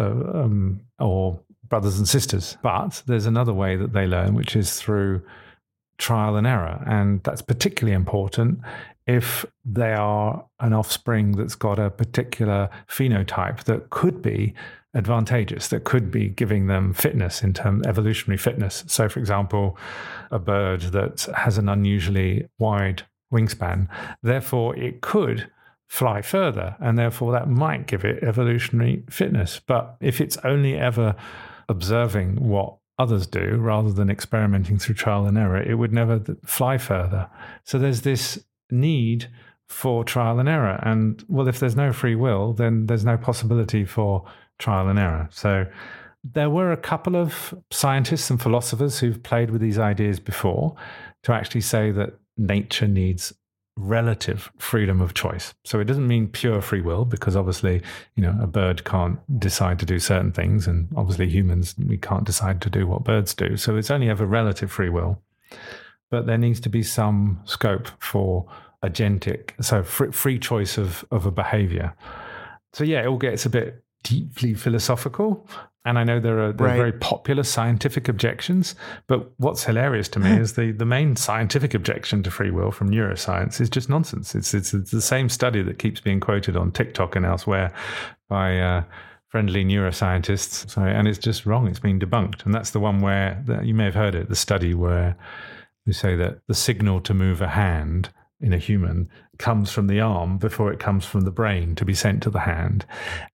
or brothers and sisters. But there's another way that they learn, which is through trial and error. And that's particularly important if they are an offspring that's got a particular phenotype that could be advantageous, that could be giving them fitness in terms of evolutionary fitness. So, for example, a bird that has an unusually wide wingspan, therefore it could fly further, and therefore that might give it evolutionary fitness. But if it's only ever observing what others do rather than experimenting through trial and error, it would never fly further. So there's this need for trial and error. And well, if there's no free will, then there's no possibility for trial and error. So there were a couple of scientists and philosophers who've played with these ideas before to actually say that nature needs relative freedom of choice. So it doesn't mean pure free will, because obviously, a bird can't decide to do certain things, and obviously humans, we can't decide to do what birds do. So it's only ever relative free will. But there needs to be some scope for agentic, so free choice of a behavior. So yeah, it all gets a bit deeply philosophical. And I know there are very popular scientific objections, but what's hilarious to me is the main scientific objection to free will from neuroscience is just nonsense. It's the same study that keeps being quoted on TikTok and elsewhere by friendly neuroscientists. And it's just wrong. It's been debunked. And that's the one where, you may have heard it, the study where we say that the signal to move a hand in a human comes from the arm before it comes from the brain to be sent to the hand.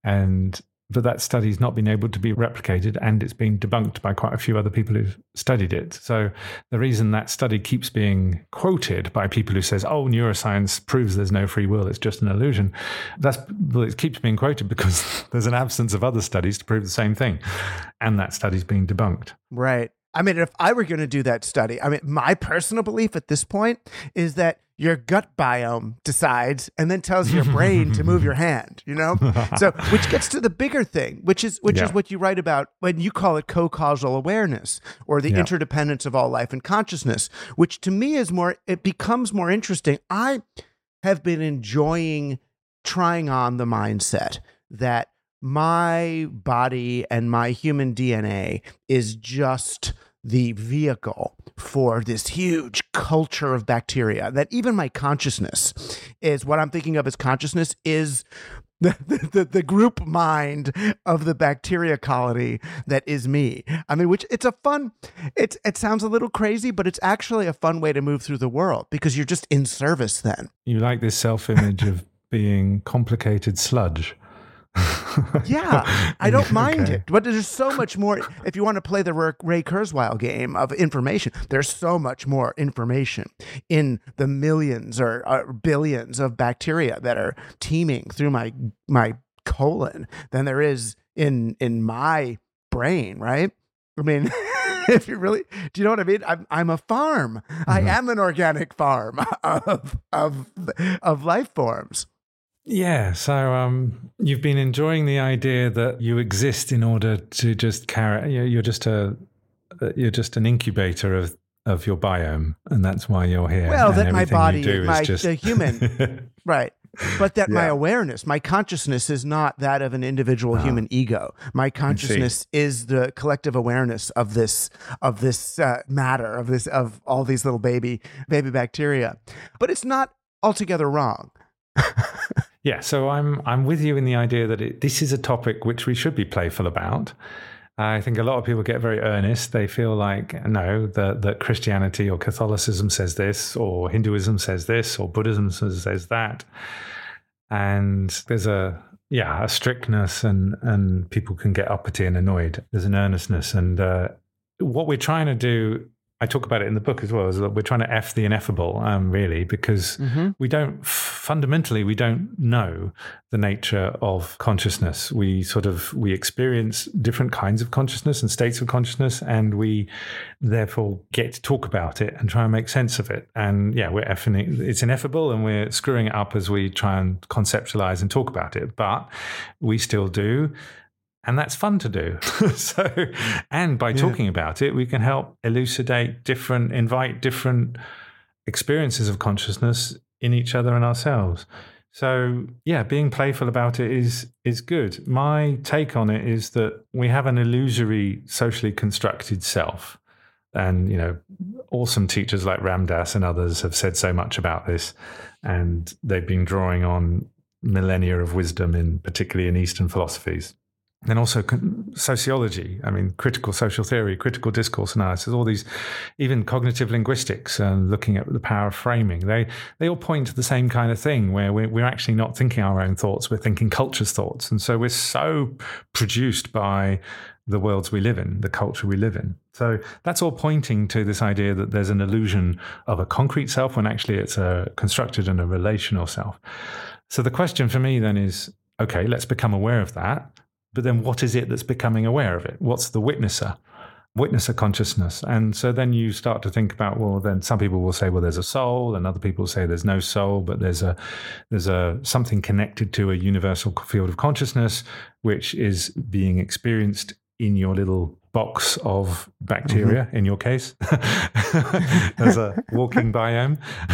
But that study's not been able to be replicated, and it's been debunked by quite a few other people who've studied it. So the reason that study keeps being quoted by people who says, neuroscience proves there's no free will, it's just an illusion, it keeps being quoted because there's an absence of other studies to prove the same thing. And that study's been debunked. Right. I mean, if I were going to do that study, my personal belief at this point is that your gut biome decides and then tells your brain to move your hand, So, which gets to the bigger thing, which is what you write about when you call it co-causal awareness, or the interdependence of all life and consciousness, which to me it becomes more interesting. I have been enjoying trying on the mindset that my body and my human DNA is just the vehicle for this huge culture of bacteria, that even my consciousness is what I'm thinking of as consciousness is the group mind of the bacteria colony that is me. Which it sounds a little crazy, but it's actually a fun way to move through the world because you're just in service then. You like this self-image of being complicated sludge. Yeah, I don't mind it. But there's so much more. If you want to play the Ray Kurzweil game of information, there's so much more information in the millions or billions of bacteria that are teeming through my colon than there is in my brain, right? If you really, do you know what I mean? I'm a farm. Mm-hmm. I am an organic farm of life forms. Yeah, so you've been enjoying the idea that you exist in order to just carry. You're just an incubator of your biome, and that's why you're here. Well, that my body, the human, right? But that my awareness, my consciousness, is not that of an individual human ego. My consciousness is the collective awareness of this matter, of all these little baby bacteria. But it's not altogether wrong. Yeah, so I'm with you in the idea that this is a topic which we should be playful about. I think a lot of people get very earnest. They feel like, no, that Christianity or Catholicism says this, or Hinduism says this, or Buddhism says that. And there's a strictness, and people can get uppity and annoyed. There's an earnestness. And what we're trying to do, I talk about it in the book as well, is that we're trying to F the ineffable, really, because we don't know the nature of consciousness. We experience different kinds of consciousness and states of consciousness, and we therefore get to talk about it and try and make sense of it. And we're effing it. It's ineffable, and we're screwing it up as we try and conceptualize and talk about it, but we still do. And that's fun to do. And by talking about it, we can help elucidate invite different experiences of consciousness in each other and ourselves. So, being playful about it is good. My take on it is that we have an illusory, socially constructed self. And, awesome teachers like Ram Dass and others have said so much about this. And they've been drawing on millennia of wisdom, particularly in Eastern philosophies. Then also sociology, critical social theory, critical discourse analysis, all these, even cognitive linguistics and looking at the power of framing, they all point to the same kind of thing where we're actually not thinking our own thoughts, we're thinking culture's thoughts. And so we're so produced by the worlds we live in, the culture we live in. So that's all pointing to this idea that there's an illusion of a concrete self when actually it's a constructed and a relational self. So the question for me then is, okay, let's become aware of that. But then what is it that's becoming aware of it? What's the witnesser consciousness? And so then you start to think about, well, then some people will say, well, there's a soul, and other people say there's no soul, but there's something connected to a universal field of consciousness, which is being experienced in your little box of bacteria, in your case, as a walking biome.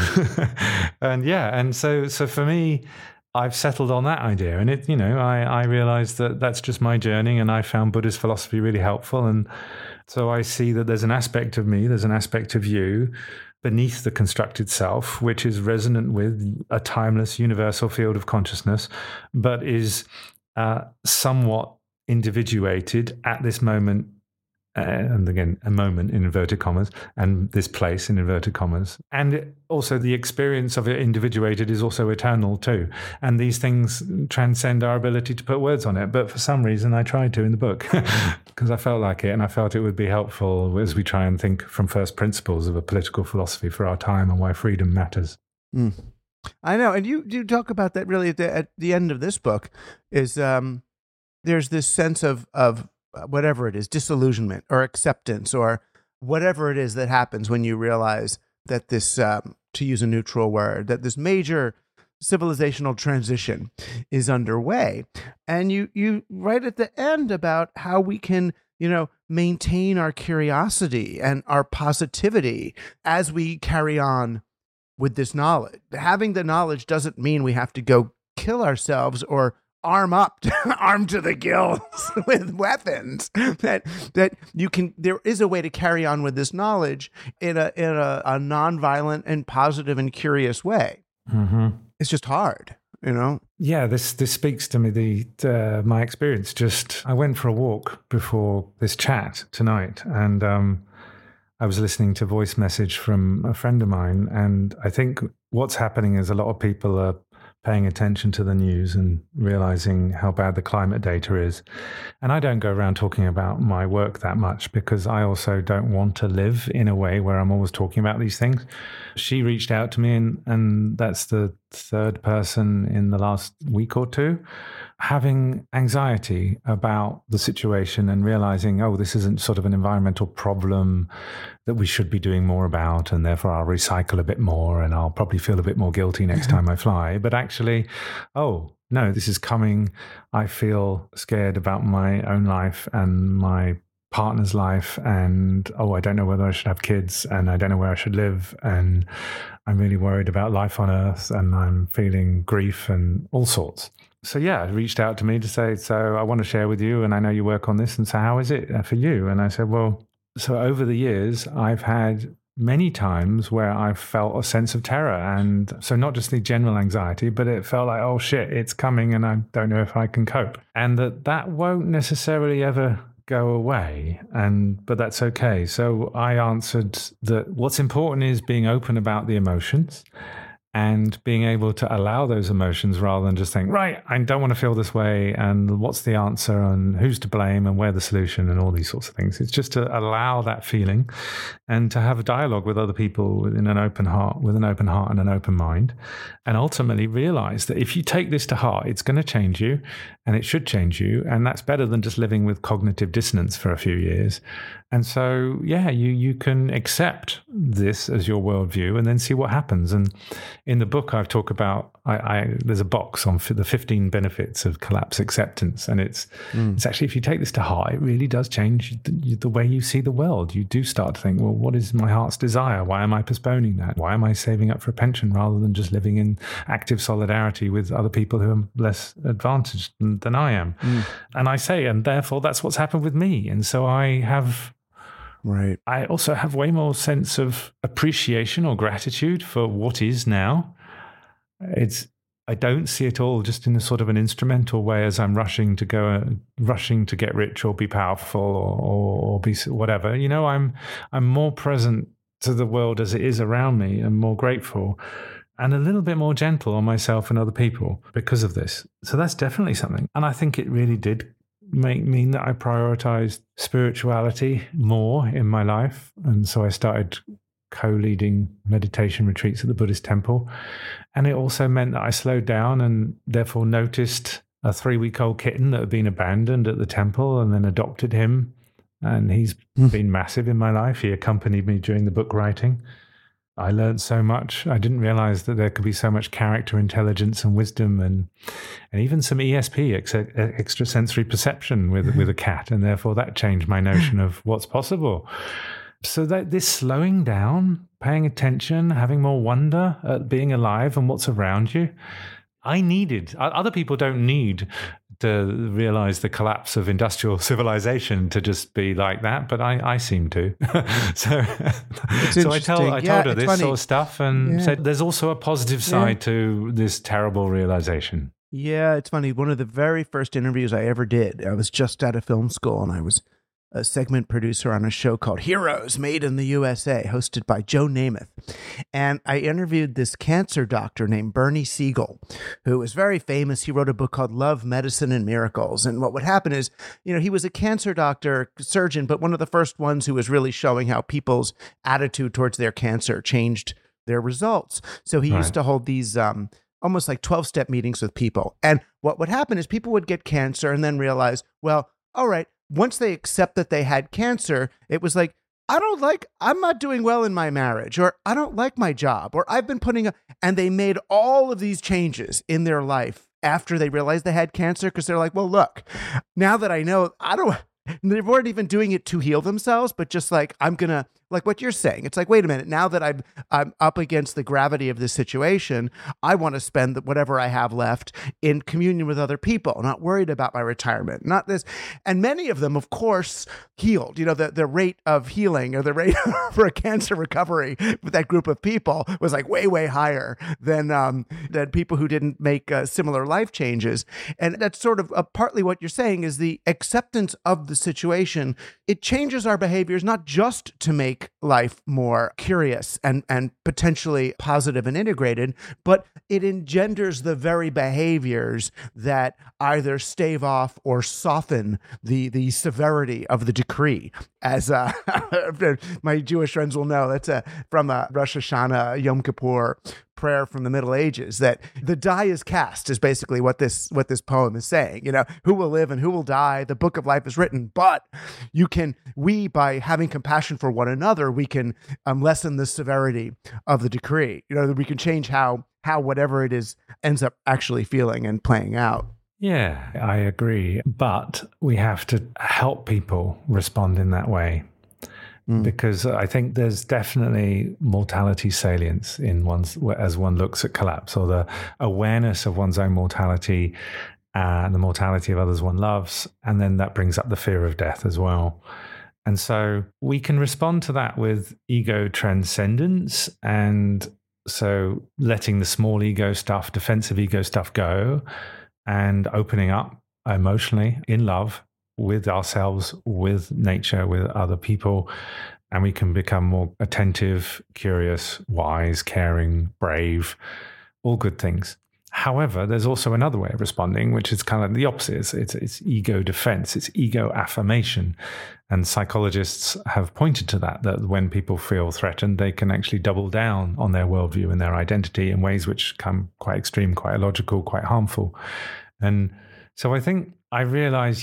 And so for me, I've settled on that idea, and I realized that that's just my journey, and I found Buddhist philosophy really helpful. And so I see that there's an aspect of me, there's an aspect of you beneath the constructed self, which is resonant with a timeless universal field of consciousness, but is somewhat individuated at this moment. And again, a moment in inverted commas, and this place in inverted commas. And also the experience of it individuated is also eternal too. And these things transcend our ability to put words on it. But for some reason, I tried to in the book because I felt like it, and I felt it would be helpful as we try and think from first principles of a political philosophy for our time and why freedom matters. I know. And you talk about that really at the end of this book is there's this sense of whatever it is, disillusionment or acceptance or whatever it is that happens when you realize that this, to use a neutral word, that this major civilizational transition is underway. And you write at the end about how we can, maintain our curiosity and our positivity as we carry on with this knowledge. Having the knowledge doesn't mean we have to go kill ourselves or armed to the gills with weapons. That you can. There is a way to carry on with this knowledge in a nonviolent and positive and curious way. It's just hard, Yeah, this speaks to me. My experience. I went for a walk before this chat tonight, and I was listening to a voice message from a friend of mine, and I think what's happening is a lot of people are paying attention to the news and realizing how bad the climate data is. And I don't go around talking about my work that much because I also don't want to live in a way where I'm always talking about these things. She reached out to me, and that's the third person in the last week or two, having anxiety about the situation and realizing, this isn't sort of an environmental problem that we should be doing more about, and therefore I'll recycle a bit more and I'll probably feel a bit more guilty next time I fly. But actually, no, this is coming. I feel scared about my own life and my partner's life, and I don't know whether I should have kids, and I don't know where I should live, and I'm really worried about life on Earth, and I'm feeling grief and all sorts. So it reached out to me to say, so I want to share with you, and I know you work on this, and so how is it for you? And I said, well, so over the years, I've had many times where I felt a sense of terror. And so not just the general anxiety, but it felt like, oh shit, it's coming and I don't know if I can cope. And that won't necessarily ever go away, but that's okay. So I answered that what's important is being open about the emotions and being able to allow those emotions rather than just think, right, I don't want to feel this way, and what's the answer, and who's to blame, and where's the solution, and all these sorts of things. It's just to allow that feeling and to have a dialogue with other people with an open heart and an open mind, and ultimately realize that if you take this to heart, it's going to change you, and it should change you, and that's better than just living with cognitive dissonance for a few years. And so, yeah, you can accept this as your worldview and then see what happens. And in the book, I've talked about, there's a box on the 15 benefits of collapse acceptance. And it's actually, if you take this to heart, it really does change the way you see the world. You do start to think, well, what is my heart's desire? Why am I postponing that? Why am I saving up for a pension rather than just living in active solidarity with other people who are less advantaged than I am? And I say, and therefore that's what's happened with me. And so Right. I also have way more sense of appreciation or gratitude for what is now. I don't see it all just in a sort of an instrumental way as I'm rushing to get rich or be powerful or be whatever. You know, I'm more present to the world as it is around me and more grateful and a little bit more gentle on myself and other people because of this. So that's definitely something. And I think it really did mean that I prioritized spirituality more in my life. And so I started co-leading meditation retreats at the Buddhist temple. And it also meant that I slowed down and therefore noticed a 3-week-old kitten that had been abandoned at the temple and then adopted him. And he's been massive in my life. He accompanied me during the book writing. I learned so much. I didn't realize that there could be so much character, intelligence, and wisdom, and even some ESP, extrasensory perception, with a cat, and therefore that changed my notion of what's possible. So that this slowing down, paying attention, having more wonder at being alive and what's around you, I needed. Other people don't need to realize the collapse of industrial civilization to just be like that, but I seem to. So I told her this sort of stuff and said there's also a positive side to this terrible realization. Yeah, it's funny. One of the very first interviews I ever did, I was just out of film school and I was a segment producer on a show called Heroes Made in the USA, hosted by Joe Namath. And I interviewed this cancer doctor named Bernie Siegel, who was very famous. He wrote a book called Love, Medicine, and Miracles. And what would happen is, he was a cancer doctor, surgeon, but one of the first ones who was really showing how people's attitude towards their cancer changed their results. So he used to hold these almost like 12-step meetings with people. And what would happen is people would get cancer and then realize, well, all right, once they accept that they had cancer, it was like, I'm not doing well in my marriage, or I don't like my job, or I've been and they made all of these changes in their life after they realized they had cancer, because they're like, well, look, now that I know, they weren't even doing it to heal themselves, but just like, I'm going to, like what you're saying, it's like, wait a minute, now that I'm up against the gravity of this situation, I want to spend whatever I have left in communion with other people, not worried about my retirement, not this. And many of them, of course, healed. The rate of healing, or the rate for a cancer recovery with that group of people was like way, way higher than people who didn't make similar life changes. And that's sort of partly what you're saying is the acceptance of the situation. It changes our behaviors, not just to make life more curious and potentially positive and integrated, but it engenders the very behaviors that either stave off or soften the severity of the decree. As my Jewish friends will know, that's from a Rosh Hashanah, Yom Kippur prayer from the Middle Ages, that the die is cast is basically what this poem is saying. Who will live and who will die, the book of life is written, but we by having compassion for one another, we can lessen the severity of the decree. We can change how whatever it is ends up actually feeling and playing out. Yeah, I agree. But we have to help people respond in that way. Because I think there's definitely mortality salience as one looks at collapse, or the awareness of one's own mortality and the mortality of others one loves. And then that brings up the fear of death as well. And so we can respond to that with ego transcendence, and so letting the small ego stuff, defensive ego stuff go, and opening up emotionally in love with ourselves, with nature, with other people. And we can become more attentive, curious, wise, caring, brave, all good things. However, there's also another way of responding, which is kind of the opposite. It's ego defense, it's ego affirmation. And psychologists have pointed to that when people feel threatened, they can actually double down on their worldview and their identity in ways which come quite extreme, quite illogical, quite harmful. And so I think I realize,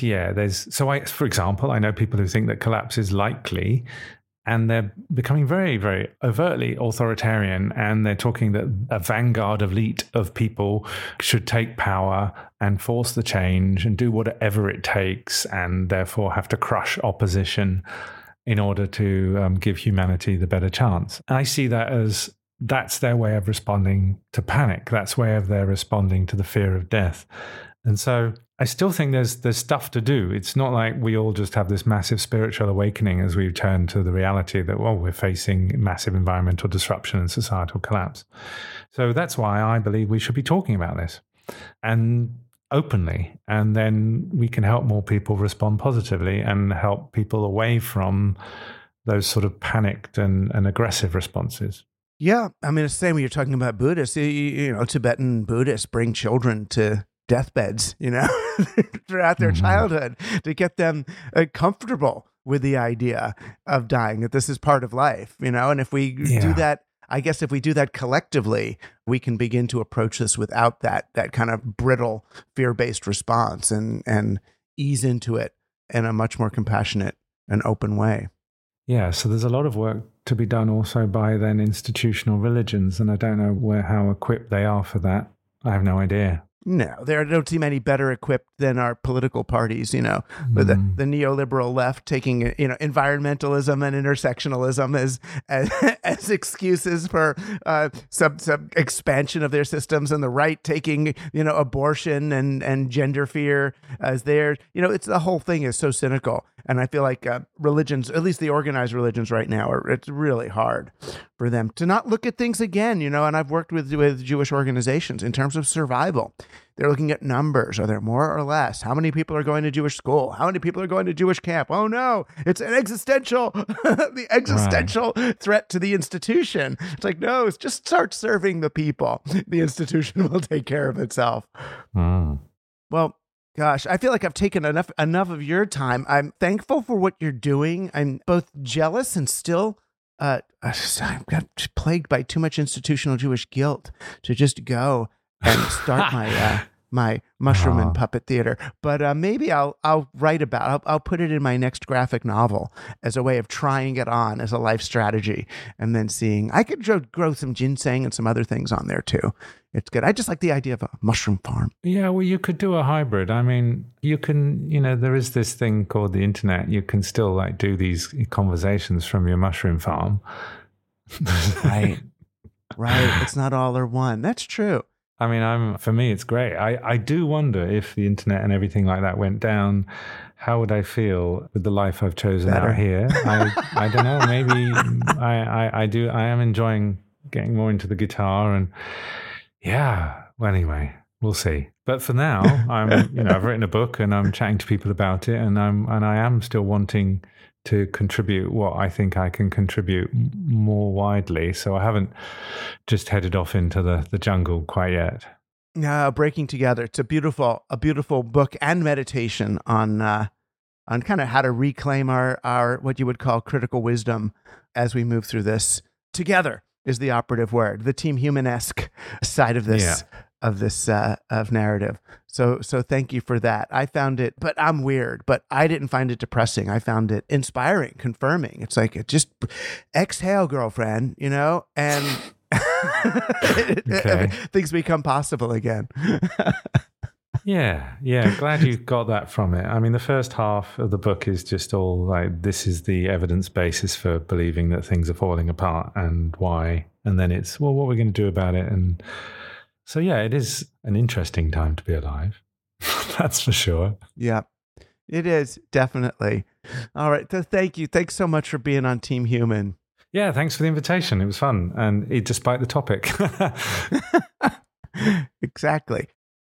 for example, I know people who think that collapse is likely, and they're becoming very, very overtly authoritarian. And they're talking that a vanguard elite of people should take power and force the change and do whatever it takes, and therefore have to crush opposition in order to give humanity the better chance. I see that as that's their way of responding to panic. That's way of their responding to the fear of death. And so I still think there's stuff to do. It's not like we all just have this massive spiritual awakening as we turn to the reality that, well, we're facing massive environmental disruption and societal collapse. So that's why I believe we should be talking about this, and openly, and then we can help more people respond positively and help people away from those sort of panicked and aggressive responses. Yeah, I mean, it's the same when you're talking about Buddhists. Tibetan Buddhists bring children to deathbeds, throughout their childhood to get them comfortable with the idea of dying, that this is part of life, and if we do that, I guess if we do that collectively, we can begin to approach this without that kind of brittle fear-based response and ease into it in a much more compassionate and open way. Yeah, so there's a lot of work to be done also by then institutional religions, and I don't know how equipped they are for that. I have no idea. No, they don't seem any better equipped than our political parties, with the neoliberal left taking, environmentalism and intersectionalism as excuses for some expansion of their systems, and the right taking, abortion and gender fear as their, it's the whole thing is so cynical. And I feel like religions, at least the organized religions right now, it's really hard for them to not look at things again, and I've worked with Jewish organizations in terms of survival. They're looking at numbers. Are there more or less? How many people are going to Jewish school? How many people are going to Jewish camp? Oh no, it's an existential, threat to the institution. It's like, no, it's just start serving the people. The institution will take care of itself. Well, gosh, I feel like I've taken enough of your time. I'm thankful for what you're doing. I'm both jealous and still I've got plagued by too much institutional Jewish guilt to just go and start my mushroom and puppet theater. But maybe I'll write about. I'll put it in my next graphic novel as a way of trying it on as a life strategy, and then seeing I could grow some ginseng and some other things on there too. It's good. I just like the idea of a mushroom farm. Yeah, well, you could do a hybrid. I mean, you can, there is this thing called the internet. You can still do these conversations from your mushroom farm. Right. It's not all or one. That's true. I mean, for me, it's great. I do wonder if the internet and everything like that went down, how would I feel with the life I've chosen out here? I don't know. Maybe I do. I am enjoying getting more into the guitar and yeah. Well, anyway, we'll see. But for now, I've written a book and I'm chatting to people about it, and I am still wanting to contribute what I think I can contribute more widely. So I haven't just headed off into the jungle quite yet. Breaking Together. It's a beautiful book and meditation on kind of how to reclaim our what you would call critical wisdom as we move through this together is the operative word. The Team Human-esque side of this of narrative. So thank you for that. I found it, but I'm weird, but I didn't find it depressing. I found it inspiring, confirming. It's like, just exhale, girlfriend, and things become possible again. Yeah. Glad you got that from it. I mean, the first half of the book is just all like, this is the evidence basis for believing that things are falling apart and why. And then it's, well, what are we going to do about it? And so, yeah, it is an interesting time to be alive. That's for sure. Yeah. It is, definitely. All right. So thank you. Thanks so much for being on Team Human. Yeah, thanks for the invitation. It was fun, and despite the topic. Exactly.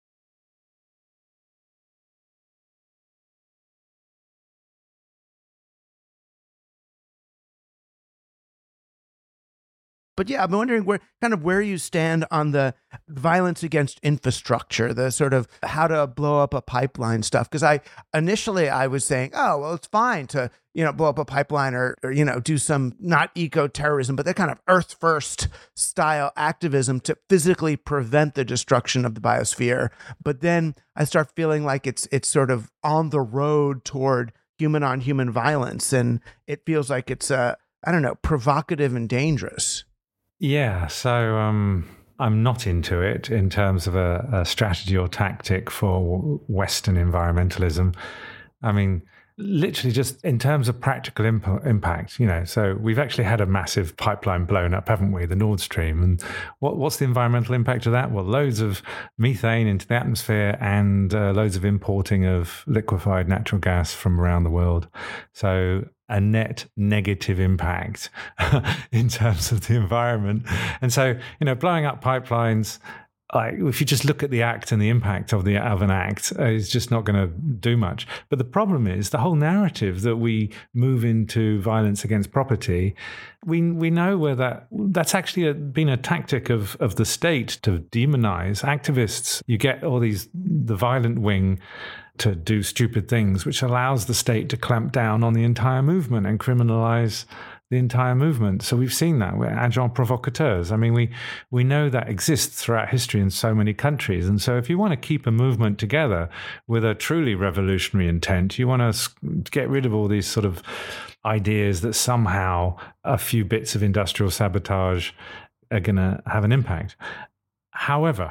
But yeah, I'm wondering where you stand on the violence against infrastructure, the sort of how to blow up a pipeline stuff. Because initially I was saying, oh, well, it's fine to, blow up a pipeline or do some not eco-terrorism, but that kind of Earth First style activism to physically prevent the destruction of the biosphere. But then I start feeling like it's sort of on the road toward human on human violence. And it feels like it's, provocative and dangerous. Yeah, so I'm not into it in terms of a strategy or tactic for Western environmentalism. I mean, literally just in terms of practical impact, so we've actually had a massive pipeline blown up, haven't we? The Nord Stream. And what's the environmental impact of that? Well, loads of methane into the atmosphere and loads of importing of liquefied natural gas from around the world. So a net negative impact in terms of the environment. And so, blowing up pipelines, like if you just look at the act and the impact of an act, it's just not going to do much. But the problem is the whole narrative that we move into violence against property. We know where that's actually been a tactic of the state to demonize activists. You get the violent wing to do stupid things, which allows the state to clamp down on the entire movement and criminalize the entire movement. So we've seen that. We're agents provocateurs. I mean, we know that exists throughout history in so many countries. And so if you want to keep a movement together with a truly revolutionary intent, you want to get rid of all these sort of ideas that somehow a few bits of industrial sabotage are going to have an impact. However,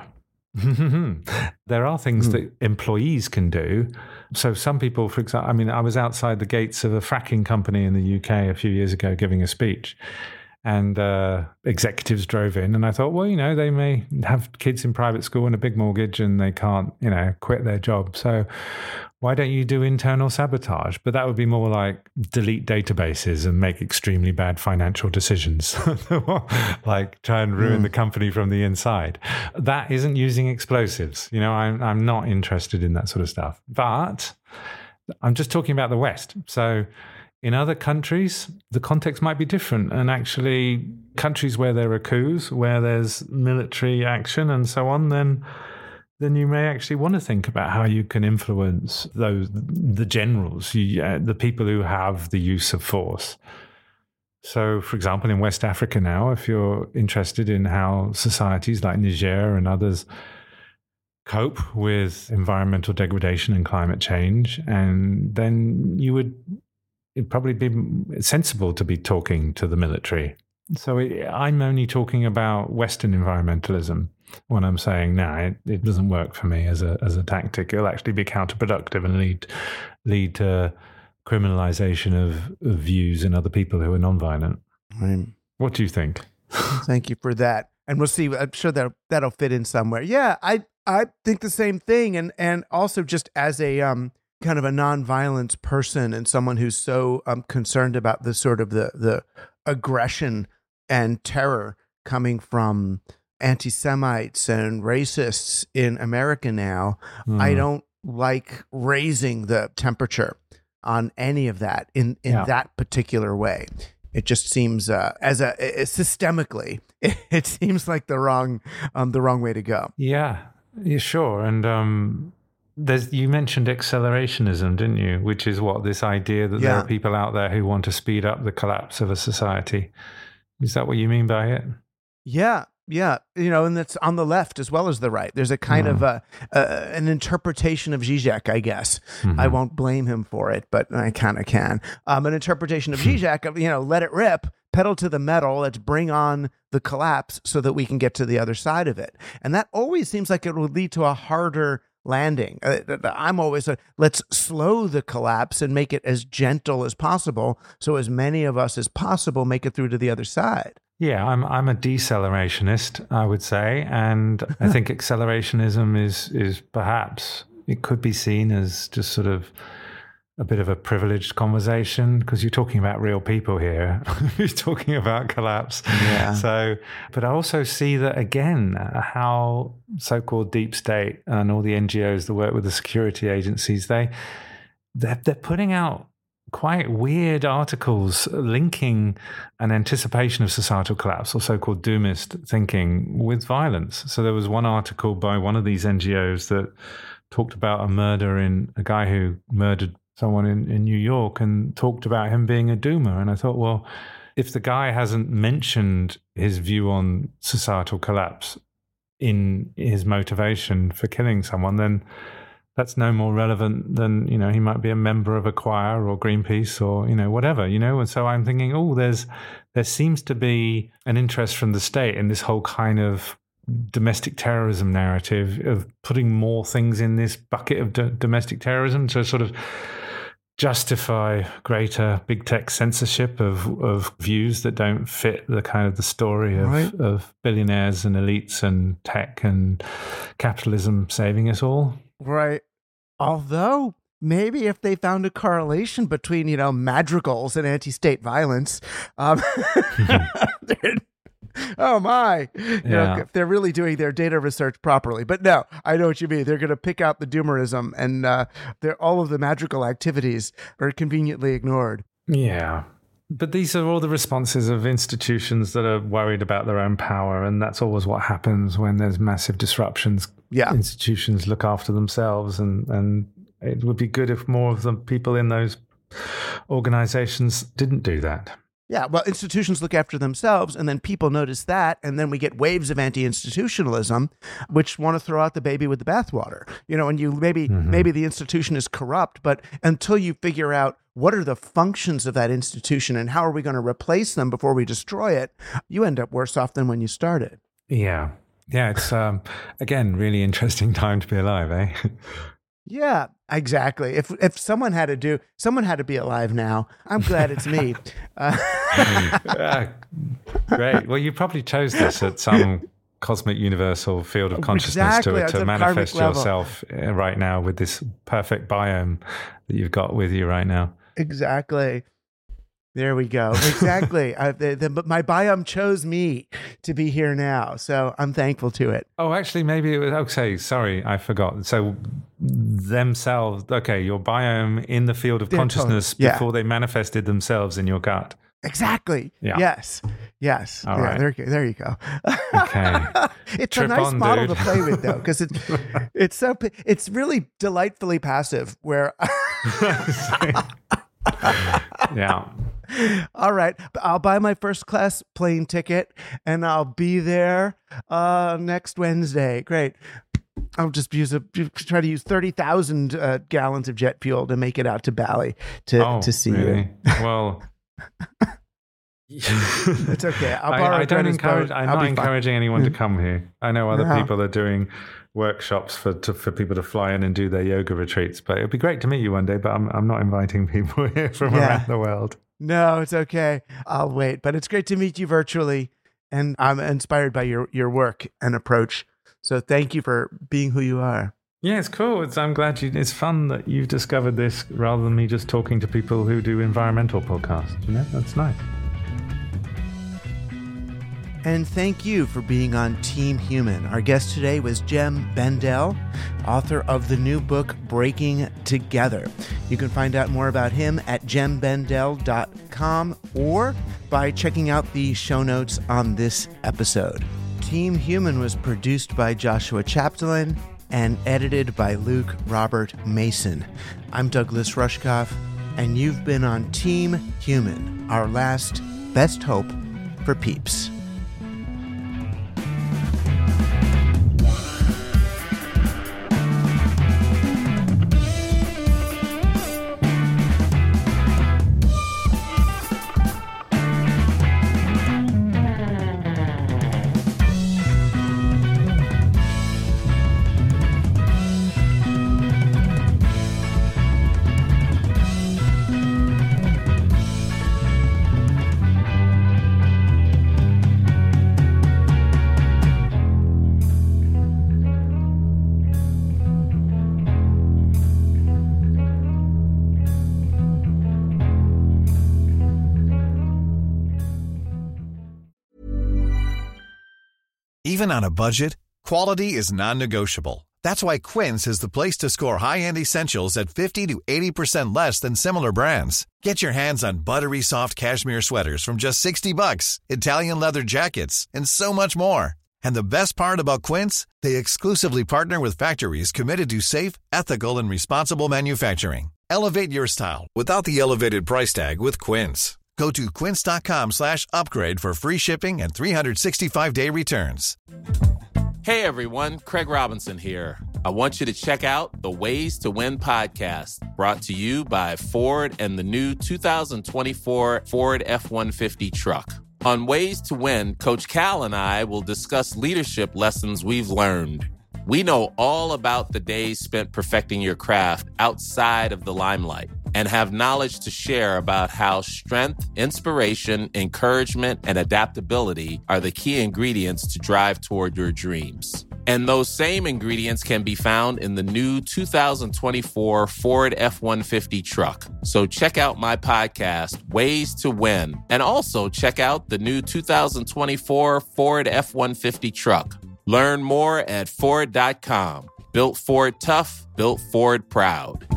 there are things that employees can do. So some people, for example, I was outside the gates of a fracking company in the UK a few years ago giving a speech, and executives drove in, and I thought, well, they may have kids in private school and a big mortgage and they can't, quit their job. So why don't you do internal sabotage? But that would be more like delete databases and make extremely bad financial decisions, like try and ruin the company from the inside. That isn't using explosives. I'm not interested in that sort of stuff. But I'm just talking about the West. So in other countries, the context might be different. And actually, countries where there are coups, where there's military action and so on, then you may actually want to think about how you can influence the generals, the people who have the use of force. So, for example, in West Africa now, if you're interested in how societies like Niger and others cope with environmental degradation and climate change, and then it'd probably be sensible to be talking to the military. So I'm only talking about Western environmentalism when I'm saying, no, it doesn't work for me as a tactic. It'll actually be counterproductive and lead to criminalization of views in other people who are nonviolent. Right. What do you think? Thank you for that. And we'll see. I'm sure that'll fit in somewhere. Yeah, I think the same thing. And also just as a kind of a nonviolence person and someone who's so concerned about the sort of the aggression and terror coming from anti-Semites and racists in America now, I don't like raising the temperature on any of that in that particular way. It just seems systemically, it seems like the wrong way to go. Yeah, sure. And you mentioned accelerationism, didn't you? Which is this idea that there are people out there who want to speed up the collapse of a society. Is that what you mean by it? Yeah. And that's on the left as well as the right. There's a kind of an interpretation of Zizek, I guess. Mm-hmm. I won't blame him for it, but I kind of can. An interpretation of Zizek of, let it rip, pedal to the metal, let's bring on the collapse so that we can get to the other side of it. And that always seems like it would lead to a harder landing. I'm always let's slow the collapse and make it as gentle as possible so as many of us as possible make it through to the other side. Yeah, I'm a decelerationist, I would say, and I think accelerationism is perhaps, it could be seen as just sort of a bit of a privileged conversation because you're talking about real people here. You're talking about collapse. Yeah. So, but I also see that again, how so-called deep state and all the NGOs that work with the security agencies, they're putting out quite weird articles linking an anticipation of societal collapse or so-called doomist thinking with violence. So there was one article by one of these NGOs that talked about a guy who murdered someone in New York and talked about him being a doomer. And I thought, well, if the guy hasn't mentioned his view on societal collapse in his motivation for killing someone, then that's no more relevant than, he might be a member of a choir or Greenpeace or, whatever, And so I'm thinking, there seems to be an interest from the state in this whole kind of domestic terrorism narrative of putting more things in this bucket of domestic terrorism to sort of justify greater big tech censorship of views that don't fit the kind of the story of billionaires and elites and tech and capitalism saving us all. Right. Although maybe if they found a correlation between, madrigals and anti-state violence, oh my, if they're really doing their data research properly. But no, I know what you mean. They're going to pick out the doomerism and all of the madrigal activities are conveniently ignored. Yeah. But these are all the responses of institutions that are worried about their own power. And that's always what happens when there's massive disruptions. Yeah. Institutions look after themselves. And it would be good if more of the people in those organizations didn't do that. Yeah, well, institutions look after themselves, and then people notice that, and then we get waves of anti-institutionalism, which want to throw out the baby with the bathwater. And you maybe the institution is corrupt, but until you figure out what are the functions of that institution and how are we going to replace them before we destroy it, you end up worse off than when you started. Yeah. Yeah, it's, again, really interesting time to be alive, eh? Yeah, exactly. If someone had to be alive now, I'm glad it's me. Great. Well, you probably chose this at some cosmic universal field of consciousness to manifest yourself right now with this perfect biome that you've got with you right now. Exactly. There we go. Exactly. My biome chose me to be here now, so I'm thankful to it. Oh, actually, maybe it was, okay, sorry, I forgot. So themselves, okay, your biome in the field of consciousness before they manifested themselves in your gut. Exactly. Yeah. Yes. All right. There you go. Okay. It's Trip a nice model to play with, though, because it's really delightfully passive. Where. Yeah. All right. I'll buy my first class plane ticket and I'll be there next Wednesday. Great. I'll just try to use 30,000 gallons of jet fuel to make it out to Bali to see you. Well, it's okay. I'm not encouraging anyone to come here. I know other people are doing workshops for people to fly in and do their yoga retreats, but it'd be great to meet you one day, but I'm not inviting people here from around the world. No, it's okay. I'll wait, but it's great to meet you virtually, and I'm inspired by your work and approach. So thank you for being who you are. Yeah, it's cool. I'm glad it's fun that you've discovered this rather than me just talking to people who do environmental podcasts. That's nice. And thank you for being on Team Human. Our guest today was Jem Bendell, author of the new book, Breaking Together. You can find out more about him at jembendell.com or by checking out the show notes on this episode. Team Human was produced by Joshua Chapdelaine and edited by Luke Robert Mason. I'm Douglas Rushkoff, and you've been on Team Human, our last best hope for peeps. Even on a budget, quality is non-negotiable. That's why Quince is the place to score high-end essentials at 50 to 80% less than similar brands. Get your hands on buttery soft cashmere sweaters from just $60, Italian leather jackets, and so much more. And the best part about Quince, they exclusively partner with factories committed to safe, ethical, and responsible manufacturing. Elevate your style without the elevated price tag with Quince. Go to quince.com/upgrade for free shipping and 365-day returns. Hey everyone, Craig Robinson here. I want you to check out the Ways to Win podcast, brought to you by Ford and the new 2024 Ford F-150 truck. On Ways to Win, Coach Cal and I will discuss leadership lessons we've learned. We know all about the days spent perfecting your craft outside of the limelight and have knowledge to share about how strength, inspiration, encouragement, and adaptability are the key ingredients to drive toward your dreams. And those same ingredients can be found in the new 2024 Ford F-150 truck. So check out my podcast, Ways to Win, and also check out the new 2024 Ford F-150 truck. Learn more at Ford.com. Built Ford tough, built Ford proud.